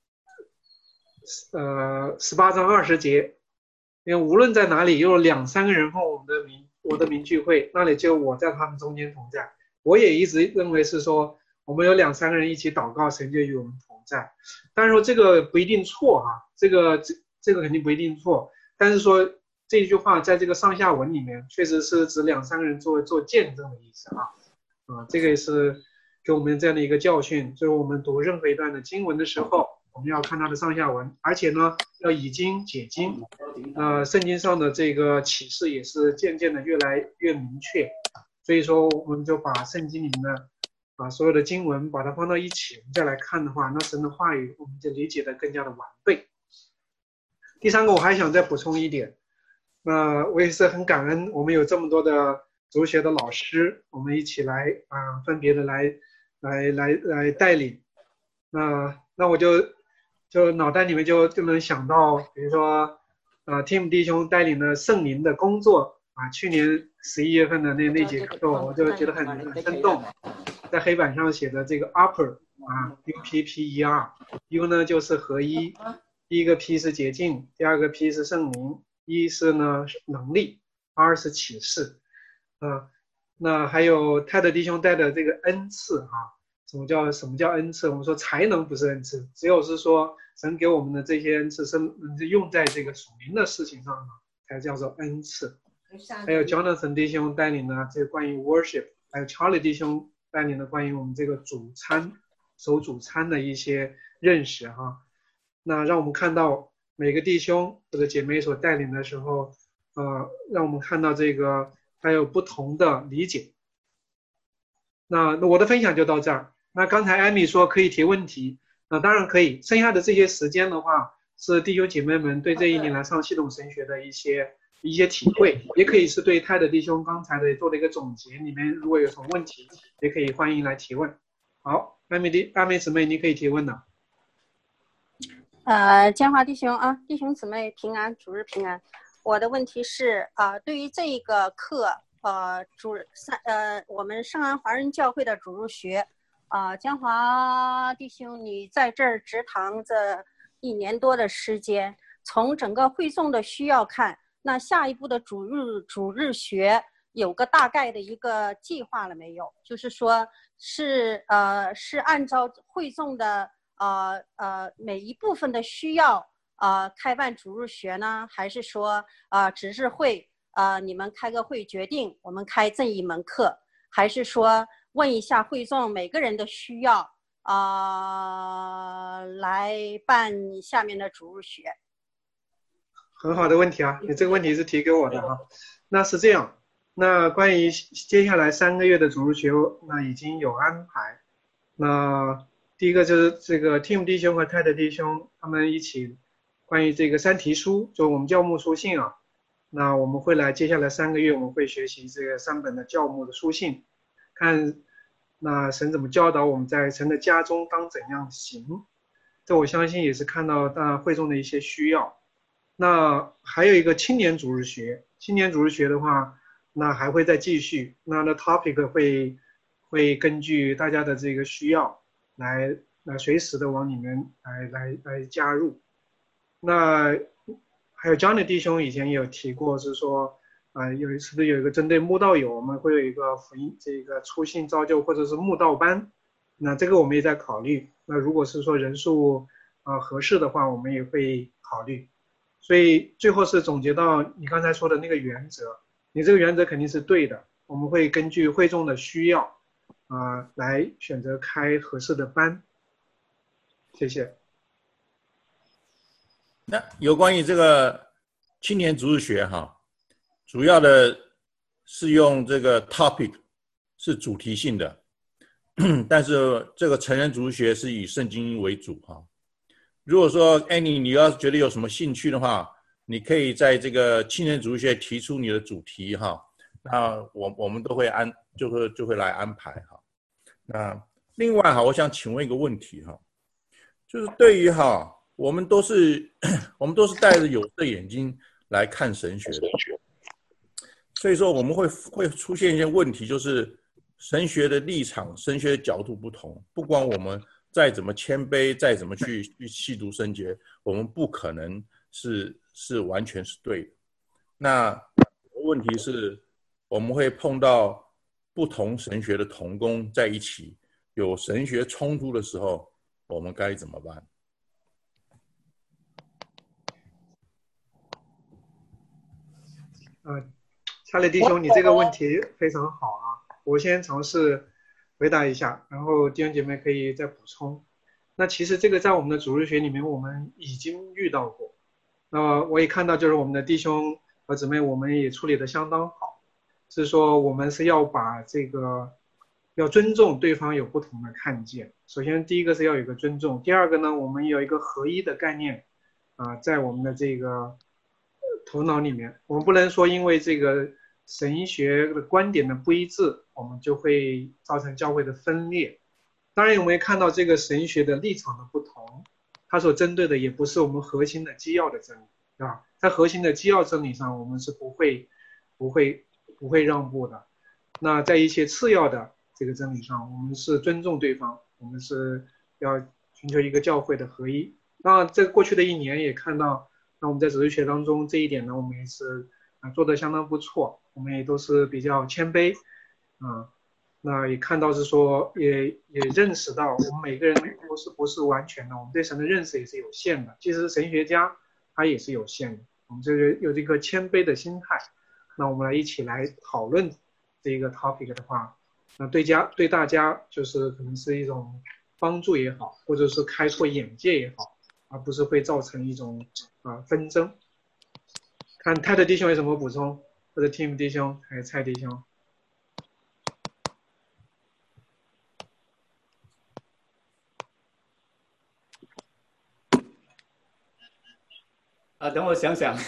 呃十八章二十节，因为无论在哪里有两三个人奉我们的名我的名聚会，那里就我在他们中间同在。我也一直认为是说，我们有两三个人一起祷告，神就与我们同在。当然说这个不一定错哈，这个这这个肯定不一定错。但是说这一句话在这个上下文里面，确实是指两三个人做做见证的意思啊。啊，这个也是给我们这样的一个教训。就是我们读任何一段的经文的时候，我们要看它的上下文，而且呢要以经解经。呃，圣经上的这个启示也是渐渐的越来越明确。所以说我们就把圣经里面的把所有的经文把它放到一起，我们再来看的话，那神的话语我们就理解的更加的完备。第三个我还想再补充一点，那我也是很感恩我们有这么多的主学的老师，我们一起来啊、呃，分别的来来来来带领。那那我就就脑袋里面就就能想到，比如说呃 Tim 弟兄带领的圣灵的工作啊，去年十一月份的那那节课，我就觉得很很生动。在黑板上写的这个 upper 啊 U P P E R，U 呢就是合一，第一个 P 是洁净，第二个 P 是圣灵，一是呢能力，二是启示啊。那还有泰德弟兄带的这个恩赐啊，什么叫什么叫恩赐？我们说才能不是恩赐，只有是说神给我们的这些恩赐是用在这个属灵的事情上呢，才叫做恩赐。还有 Jonathan 弟兄带领的这个关于 worship， 还有 Charlie 弟兄带领的关于我们这个主餐守主餐的一些认识哈。 那让我们看到每个弟兄或者姐妹所带领的时候，呃，让我们看到这个还有不同的理解。那那我的分享就到这儿。那刚才艾米说可以提问题，那当然可以。剩下的这些时间的话，是弟兄姐妹们对这一年来上系统神学的一些一些体会，也可以是对泰的弟兄刚才的做了一个总结。你们如果有什么问题，也可以欢迎来提问。好，艾米弟艾米姊妹，你可以提问了。 呃，建华弟兄啊，弟兄姊妹平安，主日平安。我的问题是啊、呃，对于这个课，呃，主三呃，我们上安华人教会的主日学，啊、呃，江华弟兄，你在这儿植堂这一年多的时间，从整个会众的需要看，那下一步的主日主日学有个大概的一个计划了没有？就是说是呃是按照会众的呃呃每一部分的需要。呃，开办主日学呢，还是说呃只是会呃你们开个会决定我们开这一门课，还是说问一下会众每个人的需要啊、呃、来办下面的主日学？ 很好的问题啊，你这个问题是提给我的哈。那是这样，那关于接下来三个月的主日学，那已经有安排。那第一个就是这个 Tim 弟兄和泰德弟兄他们一起。关于这个三题书，就我们教牧书信啊，那我们会来接下来三个月，我们会学习这个三本的教牧的书信，看那神怎么教导我们在神的家中当怎样行。这我相信也是看到大会众的一些需要。那还有一个青年主日学，青年主日学的话，那还会再继续，那那 topic 会会根据大家的这个需要来来随时的往里面来来来加入。那还有 Johnny 弟兄以前也有提过，是说，啊、呃，有一次有一个针对慕道友，我们会有一个福音这个初信造就或者是慕道班，那这个我们也在考虑。那如果是说人数啊、呃、合适的话，我们也会考虑。所以最后是总结到你刚才说的那个原则，你这个原则肯定是对的。我们会根据会众的需要啊、呃、来选择开合适的班。谢谢。 那有关于这个青年主日学哈，主要的是用这个 topic 是主题性的，但是这个成人主日学是以圣经为主哈。如果说 Annie 你要是觉得有什么兴趣的话，你可以在这个青年主日学提出你的主题哈，那我我们都会安就会就会来安排哈。那另外哈，我想请问一个问题哈，就是对于哈。我们都是我们都是戴着有色眼睛来看神学的，所以说我们会会出现一些问题，就是神学的立场、神学的角度不同。不管我们再怎么谦卑，再怎么去去细读圣经，我们不可能是是完全是对的。那问题是，我们会碰到不同神学的同工在一起，有神学冲突的时候，我们该怎么办？ 呃，查理弟兄，你这个问题非常好啊！我先尝试回答一下，然后弟兄姐妹可以再补充。那其实这个在我们的主日学里面，我们已经遇到过。那么我也看到，就是我们的弟兄和姊妹，我们也处理得相当好。是说我们是要把这个要尊重对方有不同的看见。首先，第一个是要有一个尊重，第二个呢，我们有一个合一的概念啊、呃，在我们的这个头脑里面，我们不能说因为这个神学的观点的不一致，我们就会造成教会的分裂。当然，我们也看到这个神学的立场的不同，它所针对的也不是我们核心的基要的真理，对吧？在核心的基要真理上，我们是不会、不会、不会让步的。那在一些次要的这个真理上，我们是尊重对方，我们是要寻求一个教会的合一。那在过去的一年也看到。那我们在主日学当中这一点呢，我们也是啊做得相当不错，我们也都是比较谦卑，啊，那也看到是说也也认识到我们每个人都是不是完全的，我们对神的认识也是有限的，即使是神学家他也是有限的，我们这个有这个谦卑的心态，那我们来一起来讨论这个 topic 的话，那对家对大家就是可能是一种帮助也好，或者是开拓眼界也好。 而不是会造成一种啊纷争。看泰德弟兄有什么补充，或者 Tim 弟兄还有蔡弟兄。 啊，等我想想。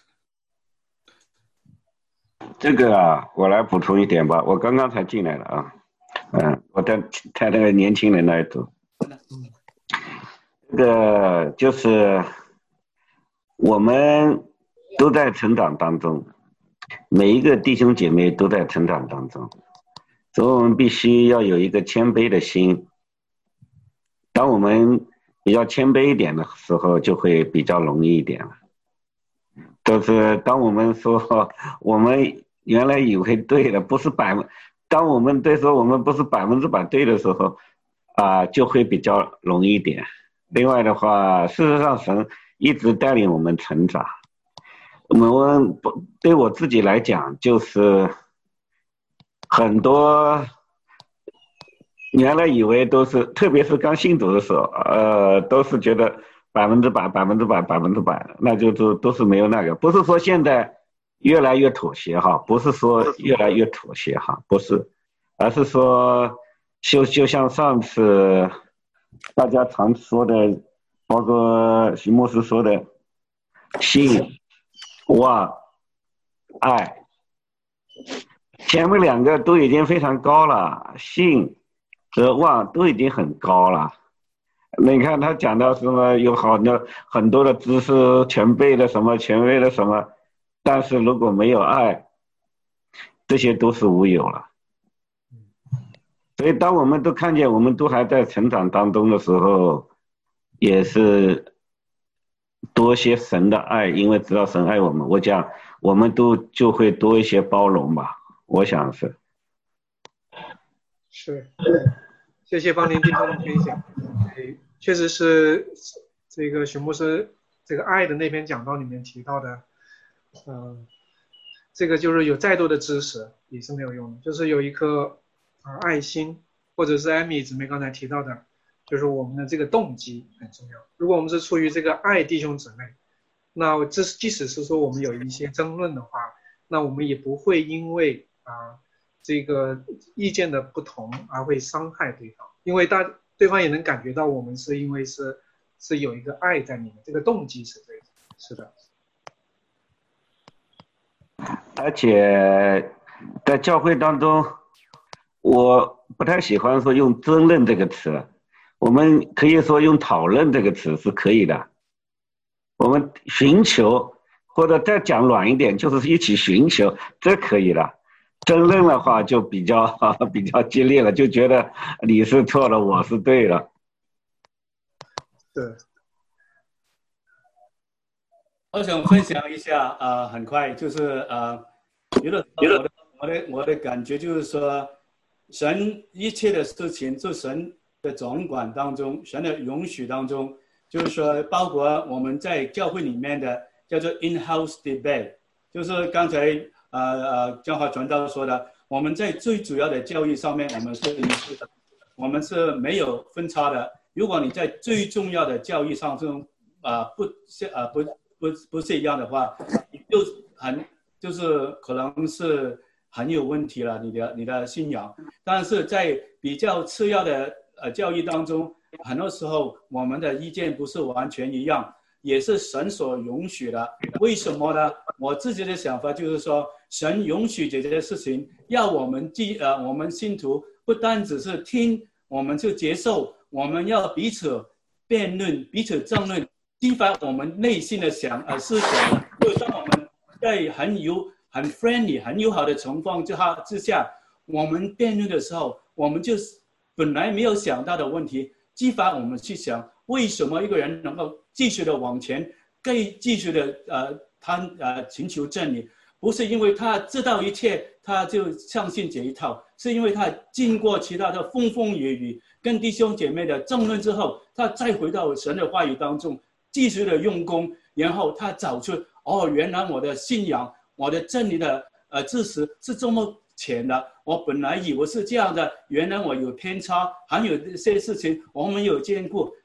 这个啊，我来补充一点吧。我刚刚才进来的啊，嗯，我在在那个年轻人那一组。这个就是我们都在成长当中，每一个弟兄姐妹都在成长当中，所以我们必须要有一个谦卑的心。当我们比较谦卑一点的时候，就会比较容易一点了。就是当我们说我们原来以为对的，不是百分，当我们对说我们不是百分之百对的时候，啊、呃，就会比较容易一点。另外的话，事实上神一直带领我们成长。我们不对我自己来讲，就是很多原来以为都是，特别是刚信主的时候，呃，都是觉得百分之百、百分之百、百分之百，那就都都是没有那个。不是说现在越来越妥协哈，不是说越来越妥协哈，不是，而是说就就像上次大家常说的，包括徐牧师说的，信、望、爱，前面两个都已经非常高了，信和望都已经很高了。你看他讲到什么，有好多很多的知识，全背的什么，全背的什么，但是如果没有爱，这些都是无有了。所以当我们都看见我们都还在成长当中的时候，也是多些神的爱，因为知道神爱我们，我讲我们都就会多一些包容吧，我想是。 是，谢谢方林弟兄的分享。确实是这个许牧师这个爱的那篇讲道里面提到的，嗯、呃，这个就是有再多的知识也是没有用的，就是有一颗啊、呃、爱心，或者是艾米姊妹刚才提到的，就是我们的这个动机很重要。如果我们是出于这个爱弟兄姊妹，那这即使是说我们有一些争论的话，那我们也不会因为啊、呃、这个意见的不同而会伤害对方，因为大对方也能感觉到我们是因为是是有一个爱在里面，这个动机是对的，是的。 而且在教会当中，我不太喜欢说用争论这个词，我们可以说用讨论这个词是可以的。我们寻求，或者再讲软一点，就是一起寻求，这可以的。争论的话就比较比较激烈了，就觉得你是错了，我是对了。 对。 我想分享一下，呃，很快就是呃，有的我的我的我的感觉就是说，神一切的事情，就神的掌管当中，神的允许当中，就是说，包括我们在教会里面的叫做 in-house debate， 就是刚才呃呃江华传道说的，我们在最主要的教育上面，我们是一致的，我们是没有分差的。如果你在最重要的教育上这种啊、呃、不是啊、呃、不不不是一样的话，你就很就是可能是很有问题了，你的你的信仰。但是在比较次要的呃教育当中，很多时候我们的意见不是完全一样，也是神所允许的。为什么呢？我自己的想法就是说，神允许这些事情，要我们记呃我们信徒不单只是听，我们就接受，我们要彼此辩论，彼此争论。激发我们内心的想呃思想，就当我们在很友很 friendly 很友好的情况之下，我们辩论的时候，我们就本来没有想到的问题，激发我们去想，为什么一个人能够继续的往前，可以继续的呃他呃寻求真理，不是因为他知道一切，他就相信这一套，是因为他经过其他的风风雨雨，跟弟兄姐妹的争论之后，他再回到神的话语当中。继续的用功，然后他找出哦，原来我的信仰，我的真理的呃知识是这么浅的。我本来以为是这样的，原来我有偏差，还有一些事情我们有兼顾。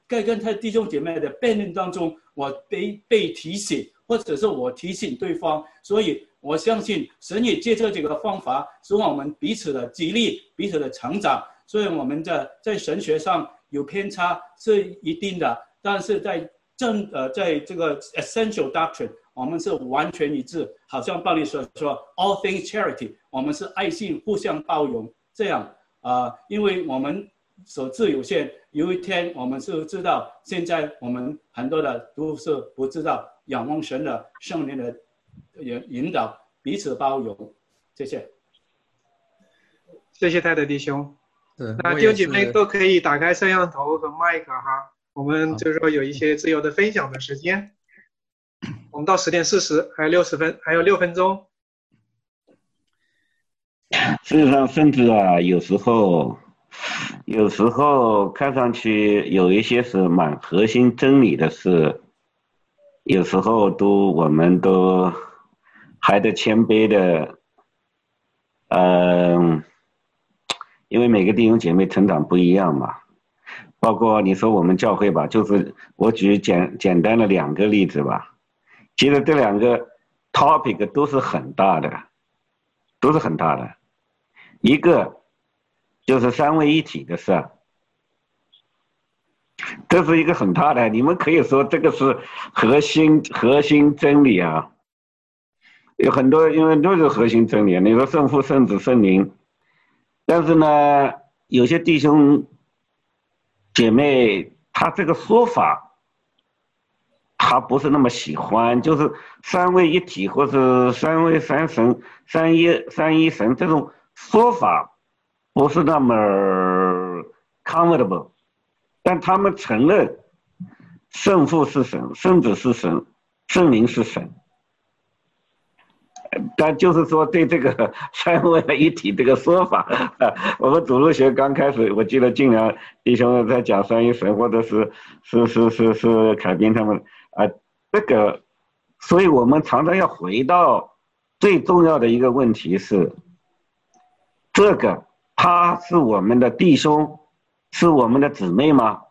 该跟他弟兄姐妹的辩论当中，我被被提醒，或者是我提醒对方，所以我相信神也借着这个方法，使我们彼此的激励，彼此的成长。所以我们在在神学上有偏差是一定的，但是在正呃在这个 essential doctrine， 我们是完全一致。好像鲍里所说 ，all things charity， 我们是爱心互相包容这样啊、呃，因为我们手智有限，有一天我们是知道，现在我们很多的都是不知道仰望神的圣灵的引导，彼此包容。谢谢， 谢谢泰德弟兄。 是那弟兄姐妹都可以打开摄像头和麦克哈，我们就是说有一些自由的分享的时间。我们到十点四十，还有六十分，还有六分钟。 事实上，甚至啊，有时候，有时候看上去有一些是蛮核心真理的事，有时候都我们都还得谦卑的，嗯、呃。因为每个弟兄姐妹成长不一样嘛，包括你说我们教会吧，就是我举简简单的两个例子吧，其实这两个 topic 都是很大的，都是很大的。一个就是三位一体的事，这是一个很大的，你们可以说这个是核心核心真理啊，有很多因为都是核心真理，你说圣父、圣子、圣灵。但是呢，有些弟兄姐妹他这个说法他不是那么喜欢，就是三位一体或是三位三神、三一三一神这种说法不是那么 comfortable， 但他们承认圣父是神，圣子是神，圣灵是神。但就是说，对这个三位一体这个说法，我们主日学刚开始，我记得尽量弟兄在讲三一神，或者是是是是是凯宾他们啊、呃，这个，所以我们常常要回到最重要的一个问题是，这个他是我们的弟兄，是我们的姊妹吗？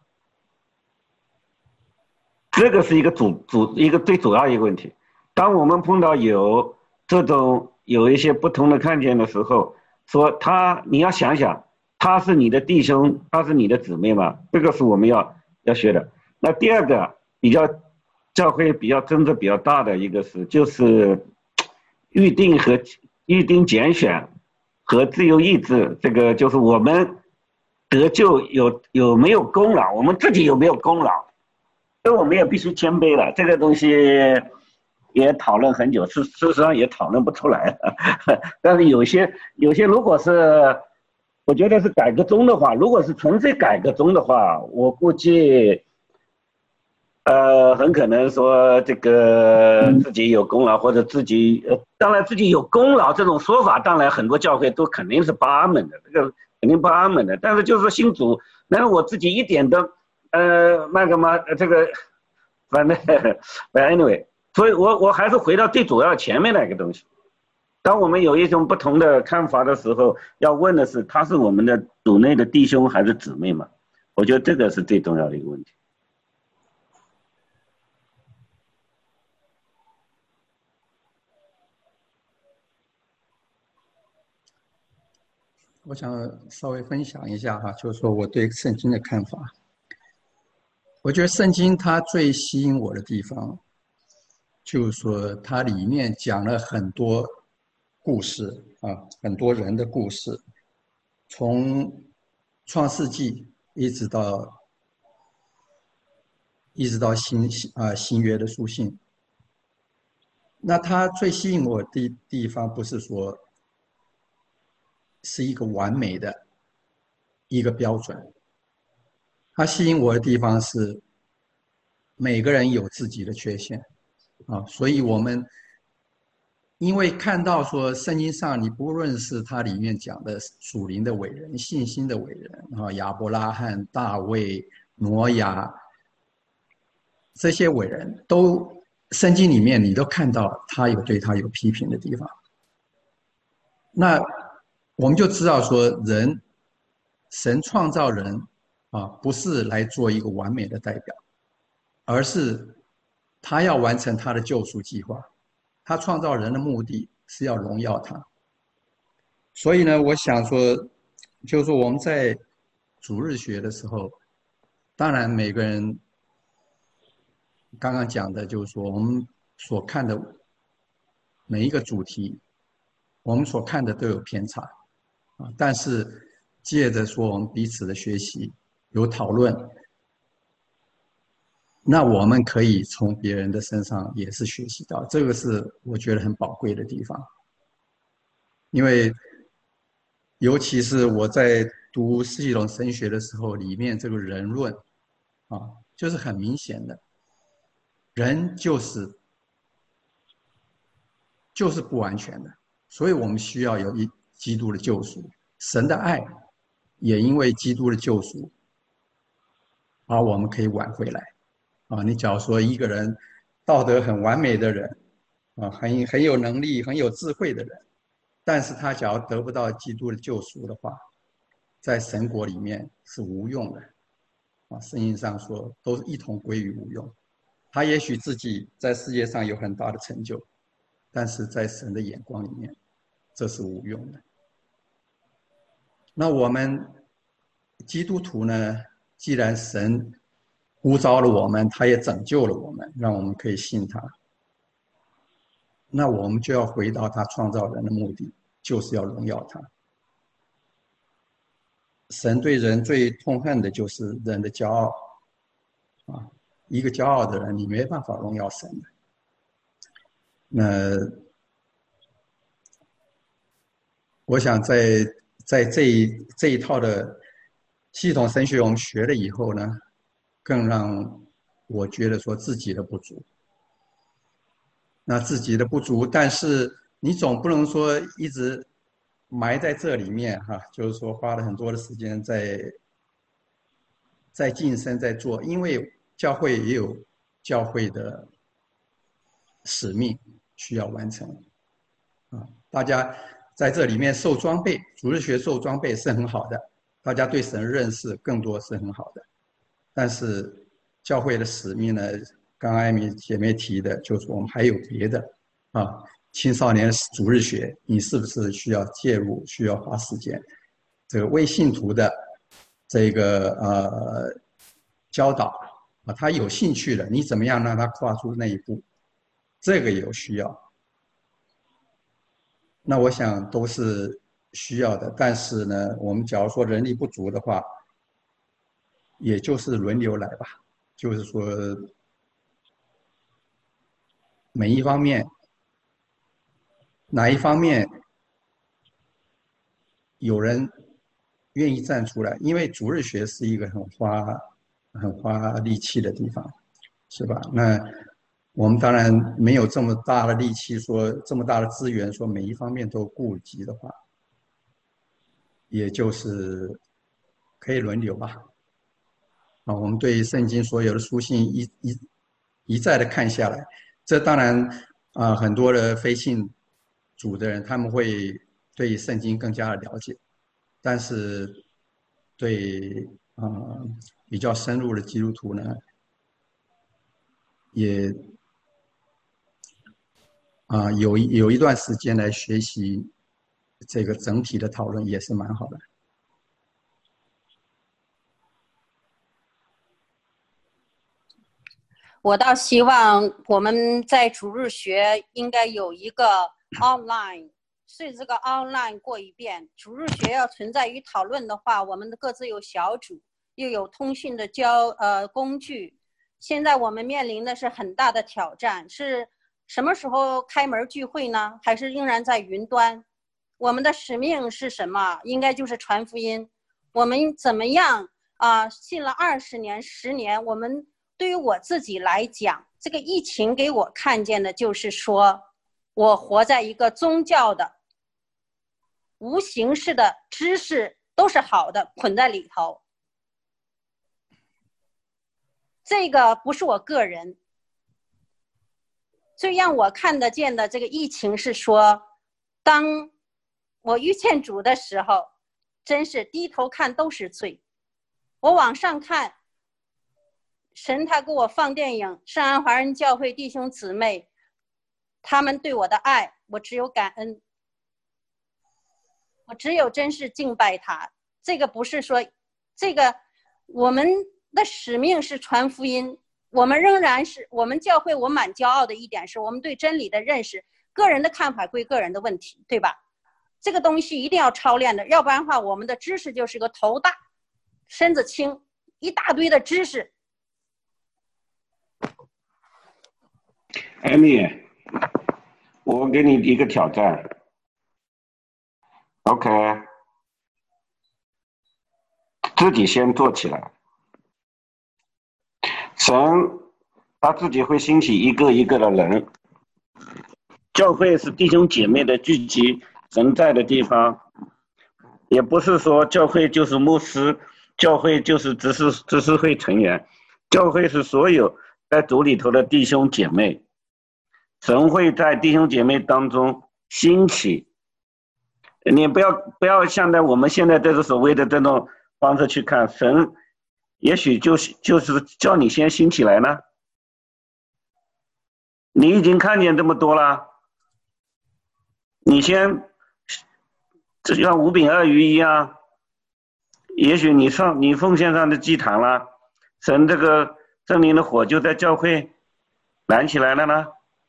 这个是一个主主一个最主要一个问题。当我们碰到有这种有一些不同的看见的时候，说他你要想想，他是你的弟兄，他是你的姊妹吗？这个是我们要要学的。那第二个比较教会比较争执比较大的一个是，就是预定和预定拣选和自由意志，这个就是我们得救有有没有功劳，我们自己有没有功劳，这我们也必须谦卑了。这个东西也讨论很久，事事实上也讨论不出来。但是有些有些，如果是我觉得是改革中的话，如果是纯粹改革中的话，我估计，呃，很可能说这个自己有功劳，或者自己，呃，当然自己有功劳这种说法，当然很多教会都肯定是不阿门的，这个肯定不阿门的。但是就是信主，难道我自己一点都，呃，那个吗？这个，反正 ，anyway。所以我我还是回到最主要前面那个东西，当我们有一种不同的看法的时候，要问的是他是我们的主内的弟兄还是姊妹嘛？我觉得这个是最重要的一个问题。 我想稍微分享一下哈，就是说我对圣经的看法。我觉得圣经它最吸引我的地方，就是说它里面讲了很多故事啊，很多人的故事，从创世纪一直到一直到新啊新约的书信。那它最吸引我的地方不是说是一个完美的一个标准，它吸引我的地方是每个人有自己的缺陷啊，所以我们因为看到说圣经上，你不论是它里面讲的属灵的伟人、信心的伟人啊，亚伯拉罕、大卫、挪亚这些伟人，都圣经里面你都看到他有对他有批评的地方。那我们就知道说人，神创造人啊，不是来做一个完美的代表，而是他要完成他的救赎计划。他创造人的目的是要荣耀他。所以呢，我想说，就是说我们在主日学的时候，当然每个人刚刚讲的就是说我们所看的每一个主题，我们所看的都有偏差啊，但是借着说我们彼此的学习有讨论，那我们可以从别人的身上也是学习到，这个是我觉得很宝贵的地方。因为尤其是我在读释系统神学的时候，里面这个人论啊，就是很明显的，人就是就是不完全的，所以我们需要有一基督的救赎，神的爱也因为基督的救赎，而我们可以挽回来。啊，你假如说一个人道德很完美的人，啊，很很有能力、很有智慧的人，但是他假如得不到基督的救赎的话，在神国里面是无用的。啊，圣经上说都是一同归于无用。他也许自己在世界上有很大的成就，但是在神的眼光里面，这是无用的。那我们基督徒呢，既然神呼召了我们，他也拯救了我们，让我们可以信他，那我们就要回到他创造人的目的，就是要荣耀他。神对人最痛恨的就是人的骄傲啊，一个骄傲的人，你没办法荣耀神的。那我想在在这一这一套的系统神学我们学了以后呢，更让我觉得说自己的不足。那自己的不足，但是你总不能说一直埋在这里面哈，就是说花了很多的时间在在晋升在做，因为教会也有教会的使命需要完成啊。大家在这里面受装备，主日学受装备是很好的，大家对神认识更多是很好的，但是教会的使命呢，刚刚艾米姐妹提的，就是我们还有别的啊。青少年主日学，你是不是需要介入？需要花时间？这个为信徒的这个呃教导啊，他有兴趣了，你怎么样让他跨出那一步？这个有需要。那我想都是需要的，但是呢，我们假如说人力不足的话，也就是轮流来吧。就是说，每一方面。哪一方面有人愿意站出来？因为主日学是一个很花、很花力气的地方，是吧？那我们当然没有这么大的力气，说这么大的资源，说每一方面都顾及的话，也就是可以轮流吧。啊，我们对圣经所有的书信一一一再的看下来，这当然啊、呃，很多的非信主的人，他们会对圣经更加的了解，但是对啊、呃、比较深入的基督徒呢，也啊、呃、有有一段时间来学习这个整体的讨论，也是蛮好的。 我倒希望我们在主日学应该有一个 online， 是这个 online 过一遍。主日学要存在于讨论的话，我们的各自有小组，又有通讯的交呃工具。现在我们面临的是很大的挑战，是什么时候开门聚会呢？还是仍然在云端？我们的使命是什么？应该就是传福音。我们怎么样啊、呃？信了二十年、十年，我们。对于我自己来讲，这个疫情给我看见的就是说，我活在一个宗教的无形式的知识都是好的，捆在里头。这个不是我个人，最让我看得见的这个疫情是说，当我遇见主的时候，真是低头看都是罪。 我往上看，神他给我放电影，圣安华人教会弟兄姊妹，他们对我的爱，我只有感恩，我只有真是敬拜他。这个不是说，这个我们的使命是传福音，我们仍然是我们教会，我蛮骄傲的一点是我们对真理的认识，个人的看法归个人的问题，对吧？这个东西一定要操练的，要不然的话，我们的知识就是个头大身子轻，一大堆的知识。 艾米，我给你一个挑战 ，OK， 自己先做起来。神他自己会兴起一个一个的人，教会是弟兄姐妹的聚集，神在的地方，也不是说教会就是牧师，教会就是执事执事会成员，教会是所有在主里头的弟兄姐妹。神会在弟兄姐妹当中兴起，你不要不要像在我们现在这个所谓的这种方式去看，神也许就是就是叫你先兴起来呢。你已经看见这么多了，你先就像五饼二鱼一样，也许你上你奉献上的祭坛了，神这个圣灵的火就在教会燃起来了呢。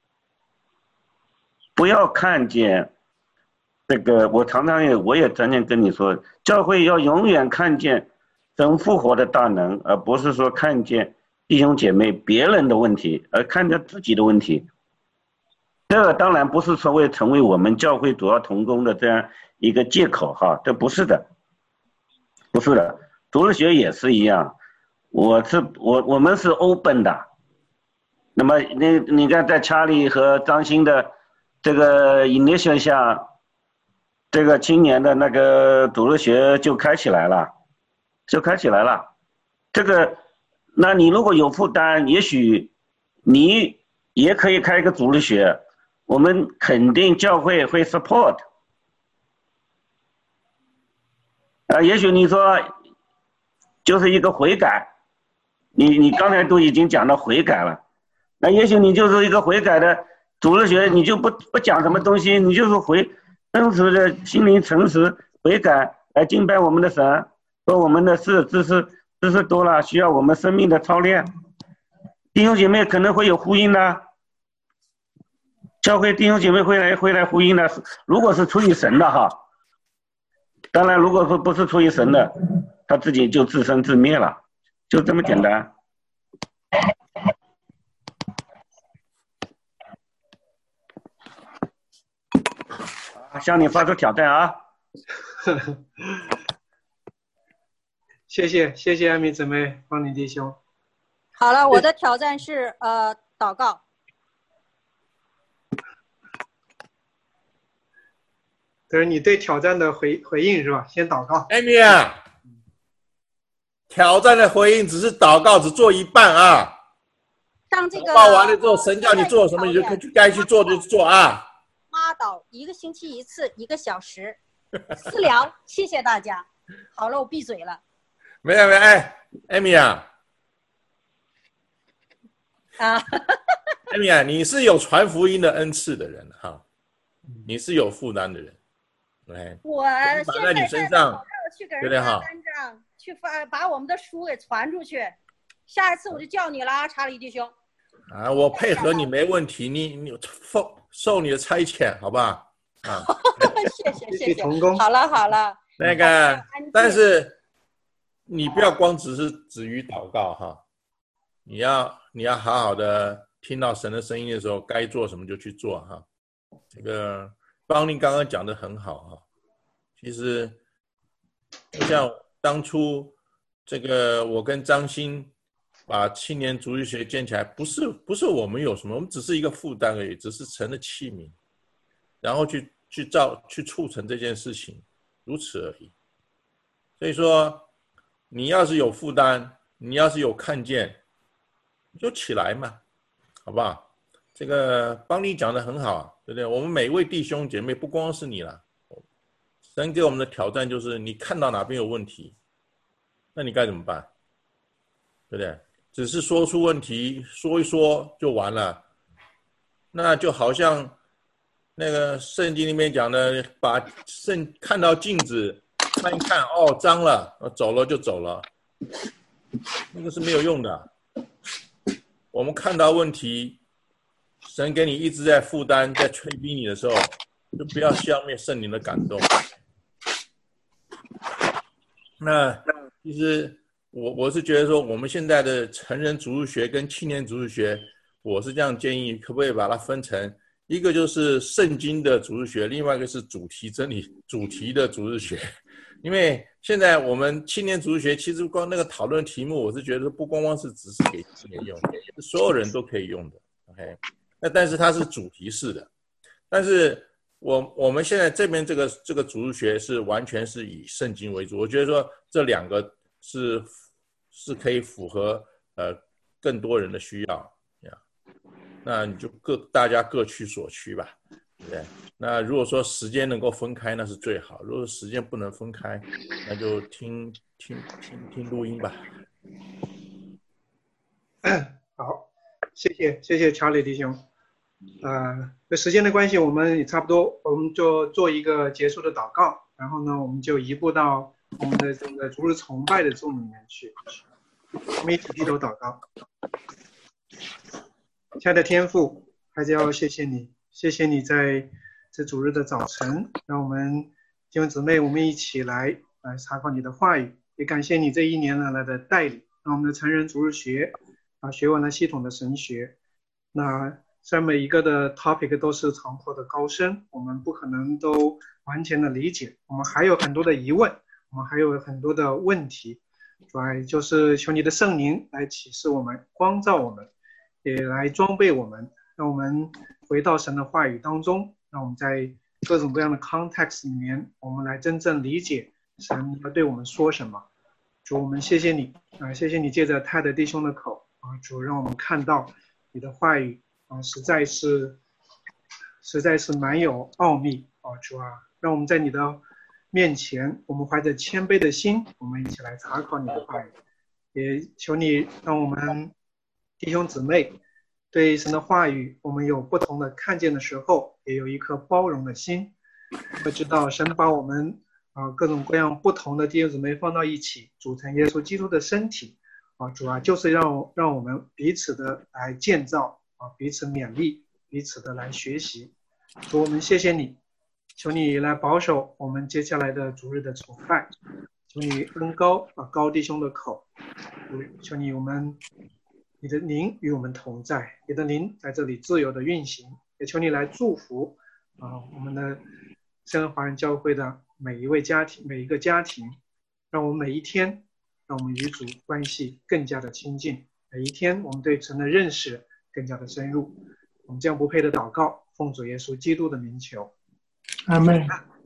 不要看见这个，我常常也我也常常跟你说，教会要永远看见神复活的大能，而不是说看见弟兄姐妹别人的问题，而看见自己的问题。这个当然不是说会成为我们教会主要同工的这样一个借口哈，这不是的，不是的，主日学也是一样，我是我我们是 open 的。那么你你看在查理和张欣的这个 initial 下，这个青年的那个主日学就开起来了，就开起来了。这个，那你如果有负担，也许你也可以开一个主日学，我们肯定教会会 support。啊，也许你说就是一个悔改，你你刚才都已经讲到悔改了，那也许你就是一个悔改的。主日学你就不不讲什么东西，你就是回真实的心灵诚实悔改来敬拜我们的神，说我们的事知识知识多了，需要我们生命的操练。弟兄姐妹可能会有呼应的，教会弟兄姐妹会来会来呼应的。如果是出于神的哈，当然如果说不是出于神的，他自己就自生自灭了，就这么简单。向你发出挑战啊！ 谢谢谢谢艾米姊妹，帮你弟兄。 好了，我的挑战是呃祷告。 这是你对挑战的回回应是吧？先祷告。 艾米啊，挑战的回应只是祷告，只做一半啊。 当这个祷告完了之后，神叫你做什么，你就该去做就做啊。 妈祷一个星期一次，一个小时，私聊，谢谢大家。好了，我闭嘴了。 没有没有，哎，艾米啊， 啊， 艾米啊，你是有传福音的恩赐的人哈，你是有负担的人，来， 我把在你身上， 去给人发单张，去发把我们的书给传出去。下一次我就叫你了啊，查理弟兄。 啊，我配合你没问题，你你受受你的差遣，好吧？啊， 谢谢谢谢，好了好了。 那个，但是你不要光只是止于祷告哈，你要你要好好的听到神的声音的时候，该做什么就去做哈。这个邦宁刚刚讲的很好哈，其实就像当初这个我跟张欣把青年主日学建起来，不是不是我们有什么，我们只是一个负担而已，只是神的器皿，然后去去造去促成这件事情，如此而已。所以说，你要是有负担，你要是有看见，你就起来嘛，好不好？这个邦尼讲的很好，对不对？我们每位弟兄姐妹，不光是你啦，神给我们的挑战就是，你看到哪边有问题，那那你该怎么办？对不对？只是说出问题，说一说就完了，那就好像那个圣经里面讲的，把圣看到镜子看一看，哦，脏了，走了就走了，那个是没有用的。我们看到问题，神给你一直在负担，在催逼你的时候，就不要消灭圣灵的感动。那其实我我是觉得说，我们现在的成人主日学跟青年主日学，我是这样建议，可不可以把它分成一个就是圣经的主日学，另外一个是主题真理主题的主日学。因为现在我们青年主日学，其实光那个讨论题目，我是觉得不光光是只是给青年用，是所有人都可以用的。OK， 那但是它是主题式的，但是我我们现在这边这个这个主日学是完全是以圣经为主，我觉得说这两个是是可以符合呃更多人的需要呀。那你就各大家各取所需吧，对不对？那如果说时间能够分开，那是最好；如果时间不能分开，那就听听听听录音吧。 好，谢谢谢谢查理弟兄。呃，这时间的关系，我们也差不多，我们就做一个结束的祷告，然后呢，我们就移步到我们的这个主日崇拜的众里面去。我们一起低头祷告。亲爱的天父，还是要谢谢你，谢谢你在这主日的早晨，让我们弟兄姊妹我们一起来来查考你的话语，也感谢你这一年来的带领，让我们的成人主日学啊学完了系统的神学。那虽然每一个的 topic 都是长阔的高深，我们不可能都完全的理解，我们还有很多的疑问，我们还有很多的问题，主要就是求你的圣灵来启示我们，光照我们，也来装备我们，让我们回到神的话语当中，让我们在各种各样的 context 里面，我们来真正理解神要对我们说什么。主，我们谢谢你啊，谢谢你借着泰德弟兄的口啊，主让我们看到你的话语啊，实在是实在是蛮有奥秘啊，主啊，让我们在你的面前，我们怀着谦卑的心，我们一起来查考你的话语，也求你让我们弟兄姊妹对神的话语，我们有不同的看见的时候，也有一颗包容的心。我知道神把我们啊各种各样不同的弟兄姊妹放到一起，组成耶稣基督的身体啊，主啊，就是让让我们彼此的来建造啊，彼此勉励，彼此的来学习。主，我们谢谢你，求你来保守我们接下来的主日的崇拜，求你恩高啊高弟兄的口，求你我们你的灵与我们同在，你的灵在这里自由的运行，也求你来祝福啊我们的圣恩华人教会的每一位家庭，每一个家庭，让我们每一天，让我们与主关系更加的亲近，每一天我们对神的认识更加的深入。我们将不配的祷告，奉主耶稣基督的名求， 阿们。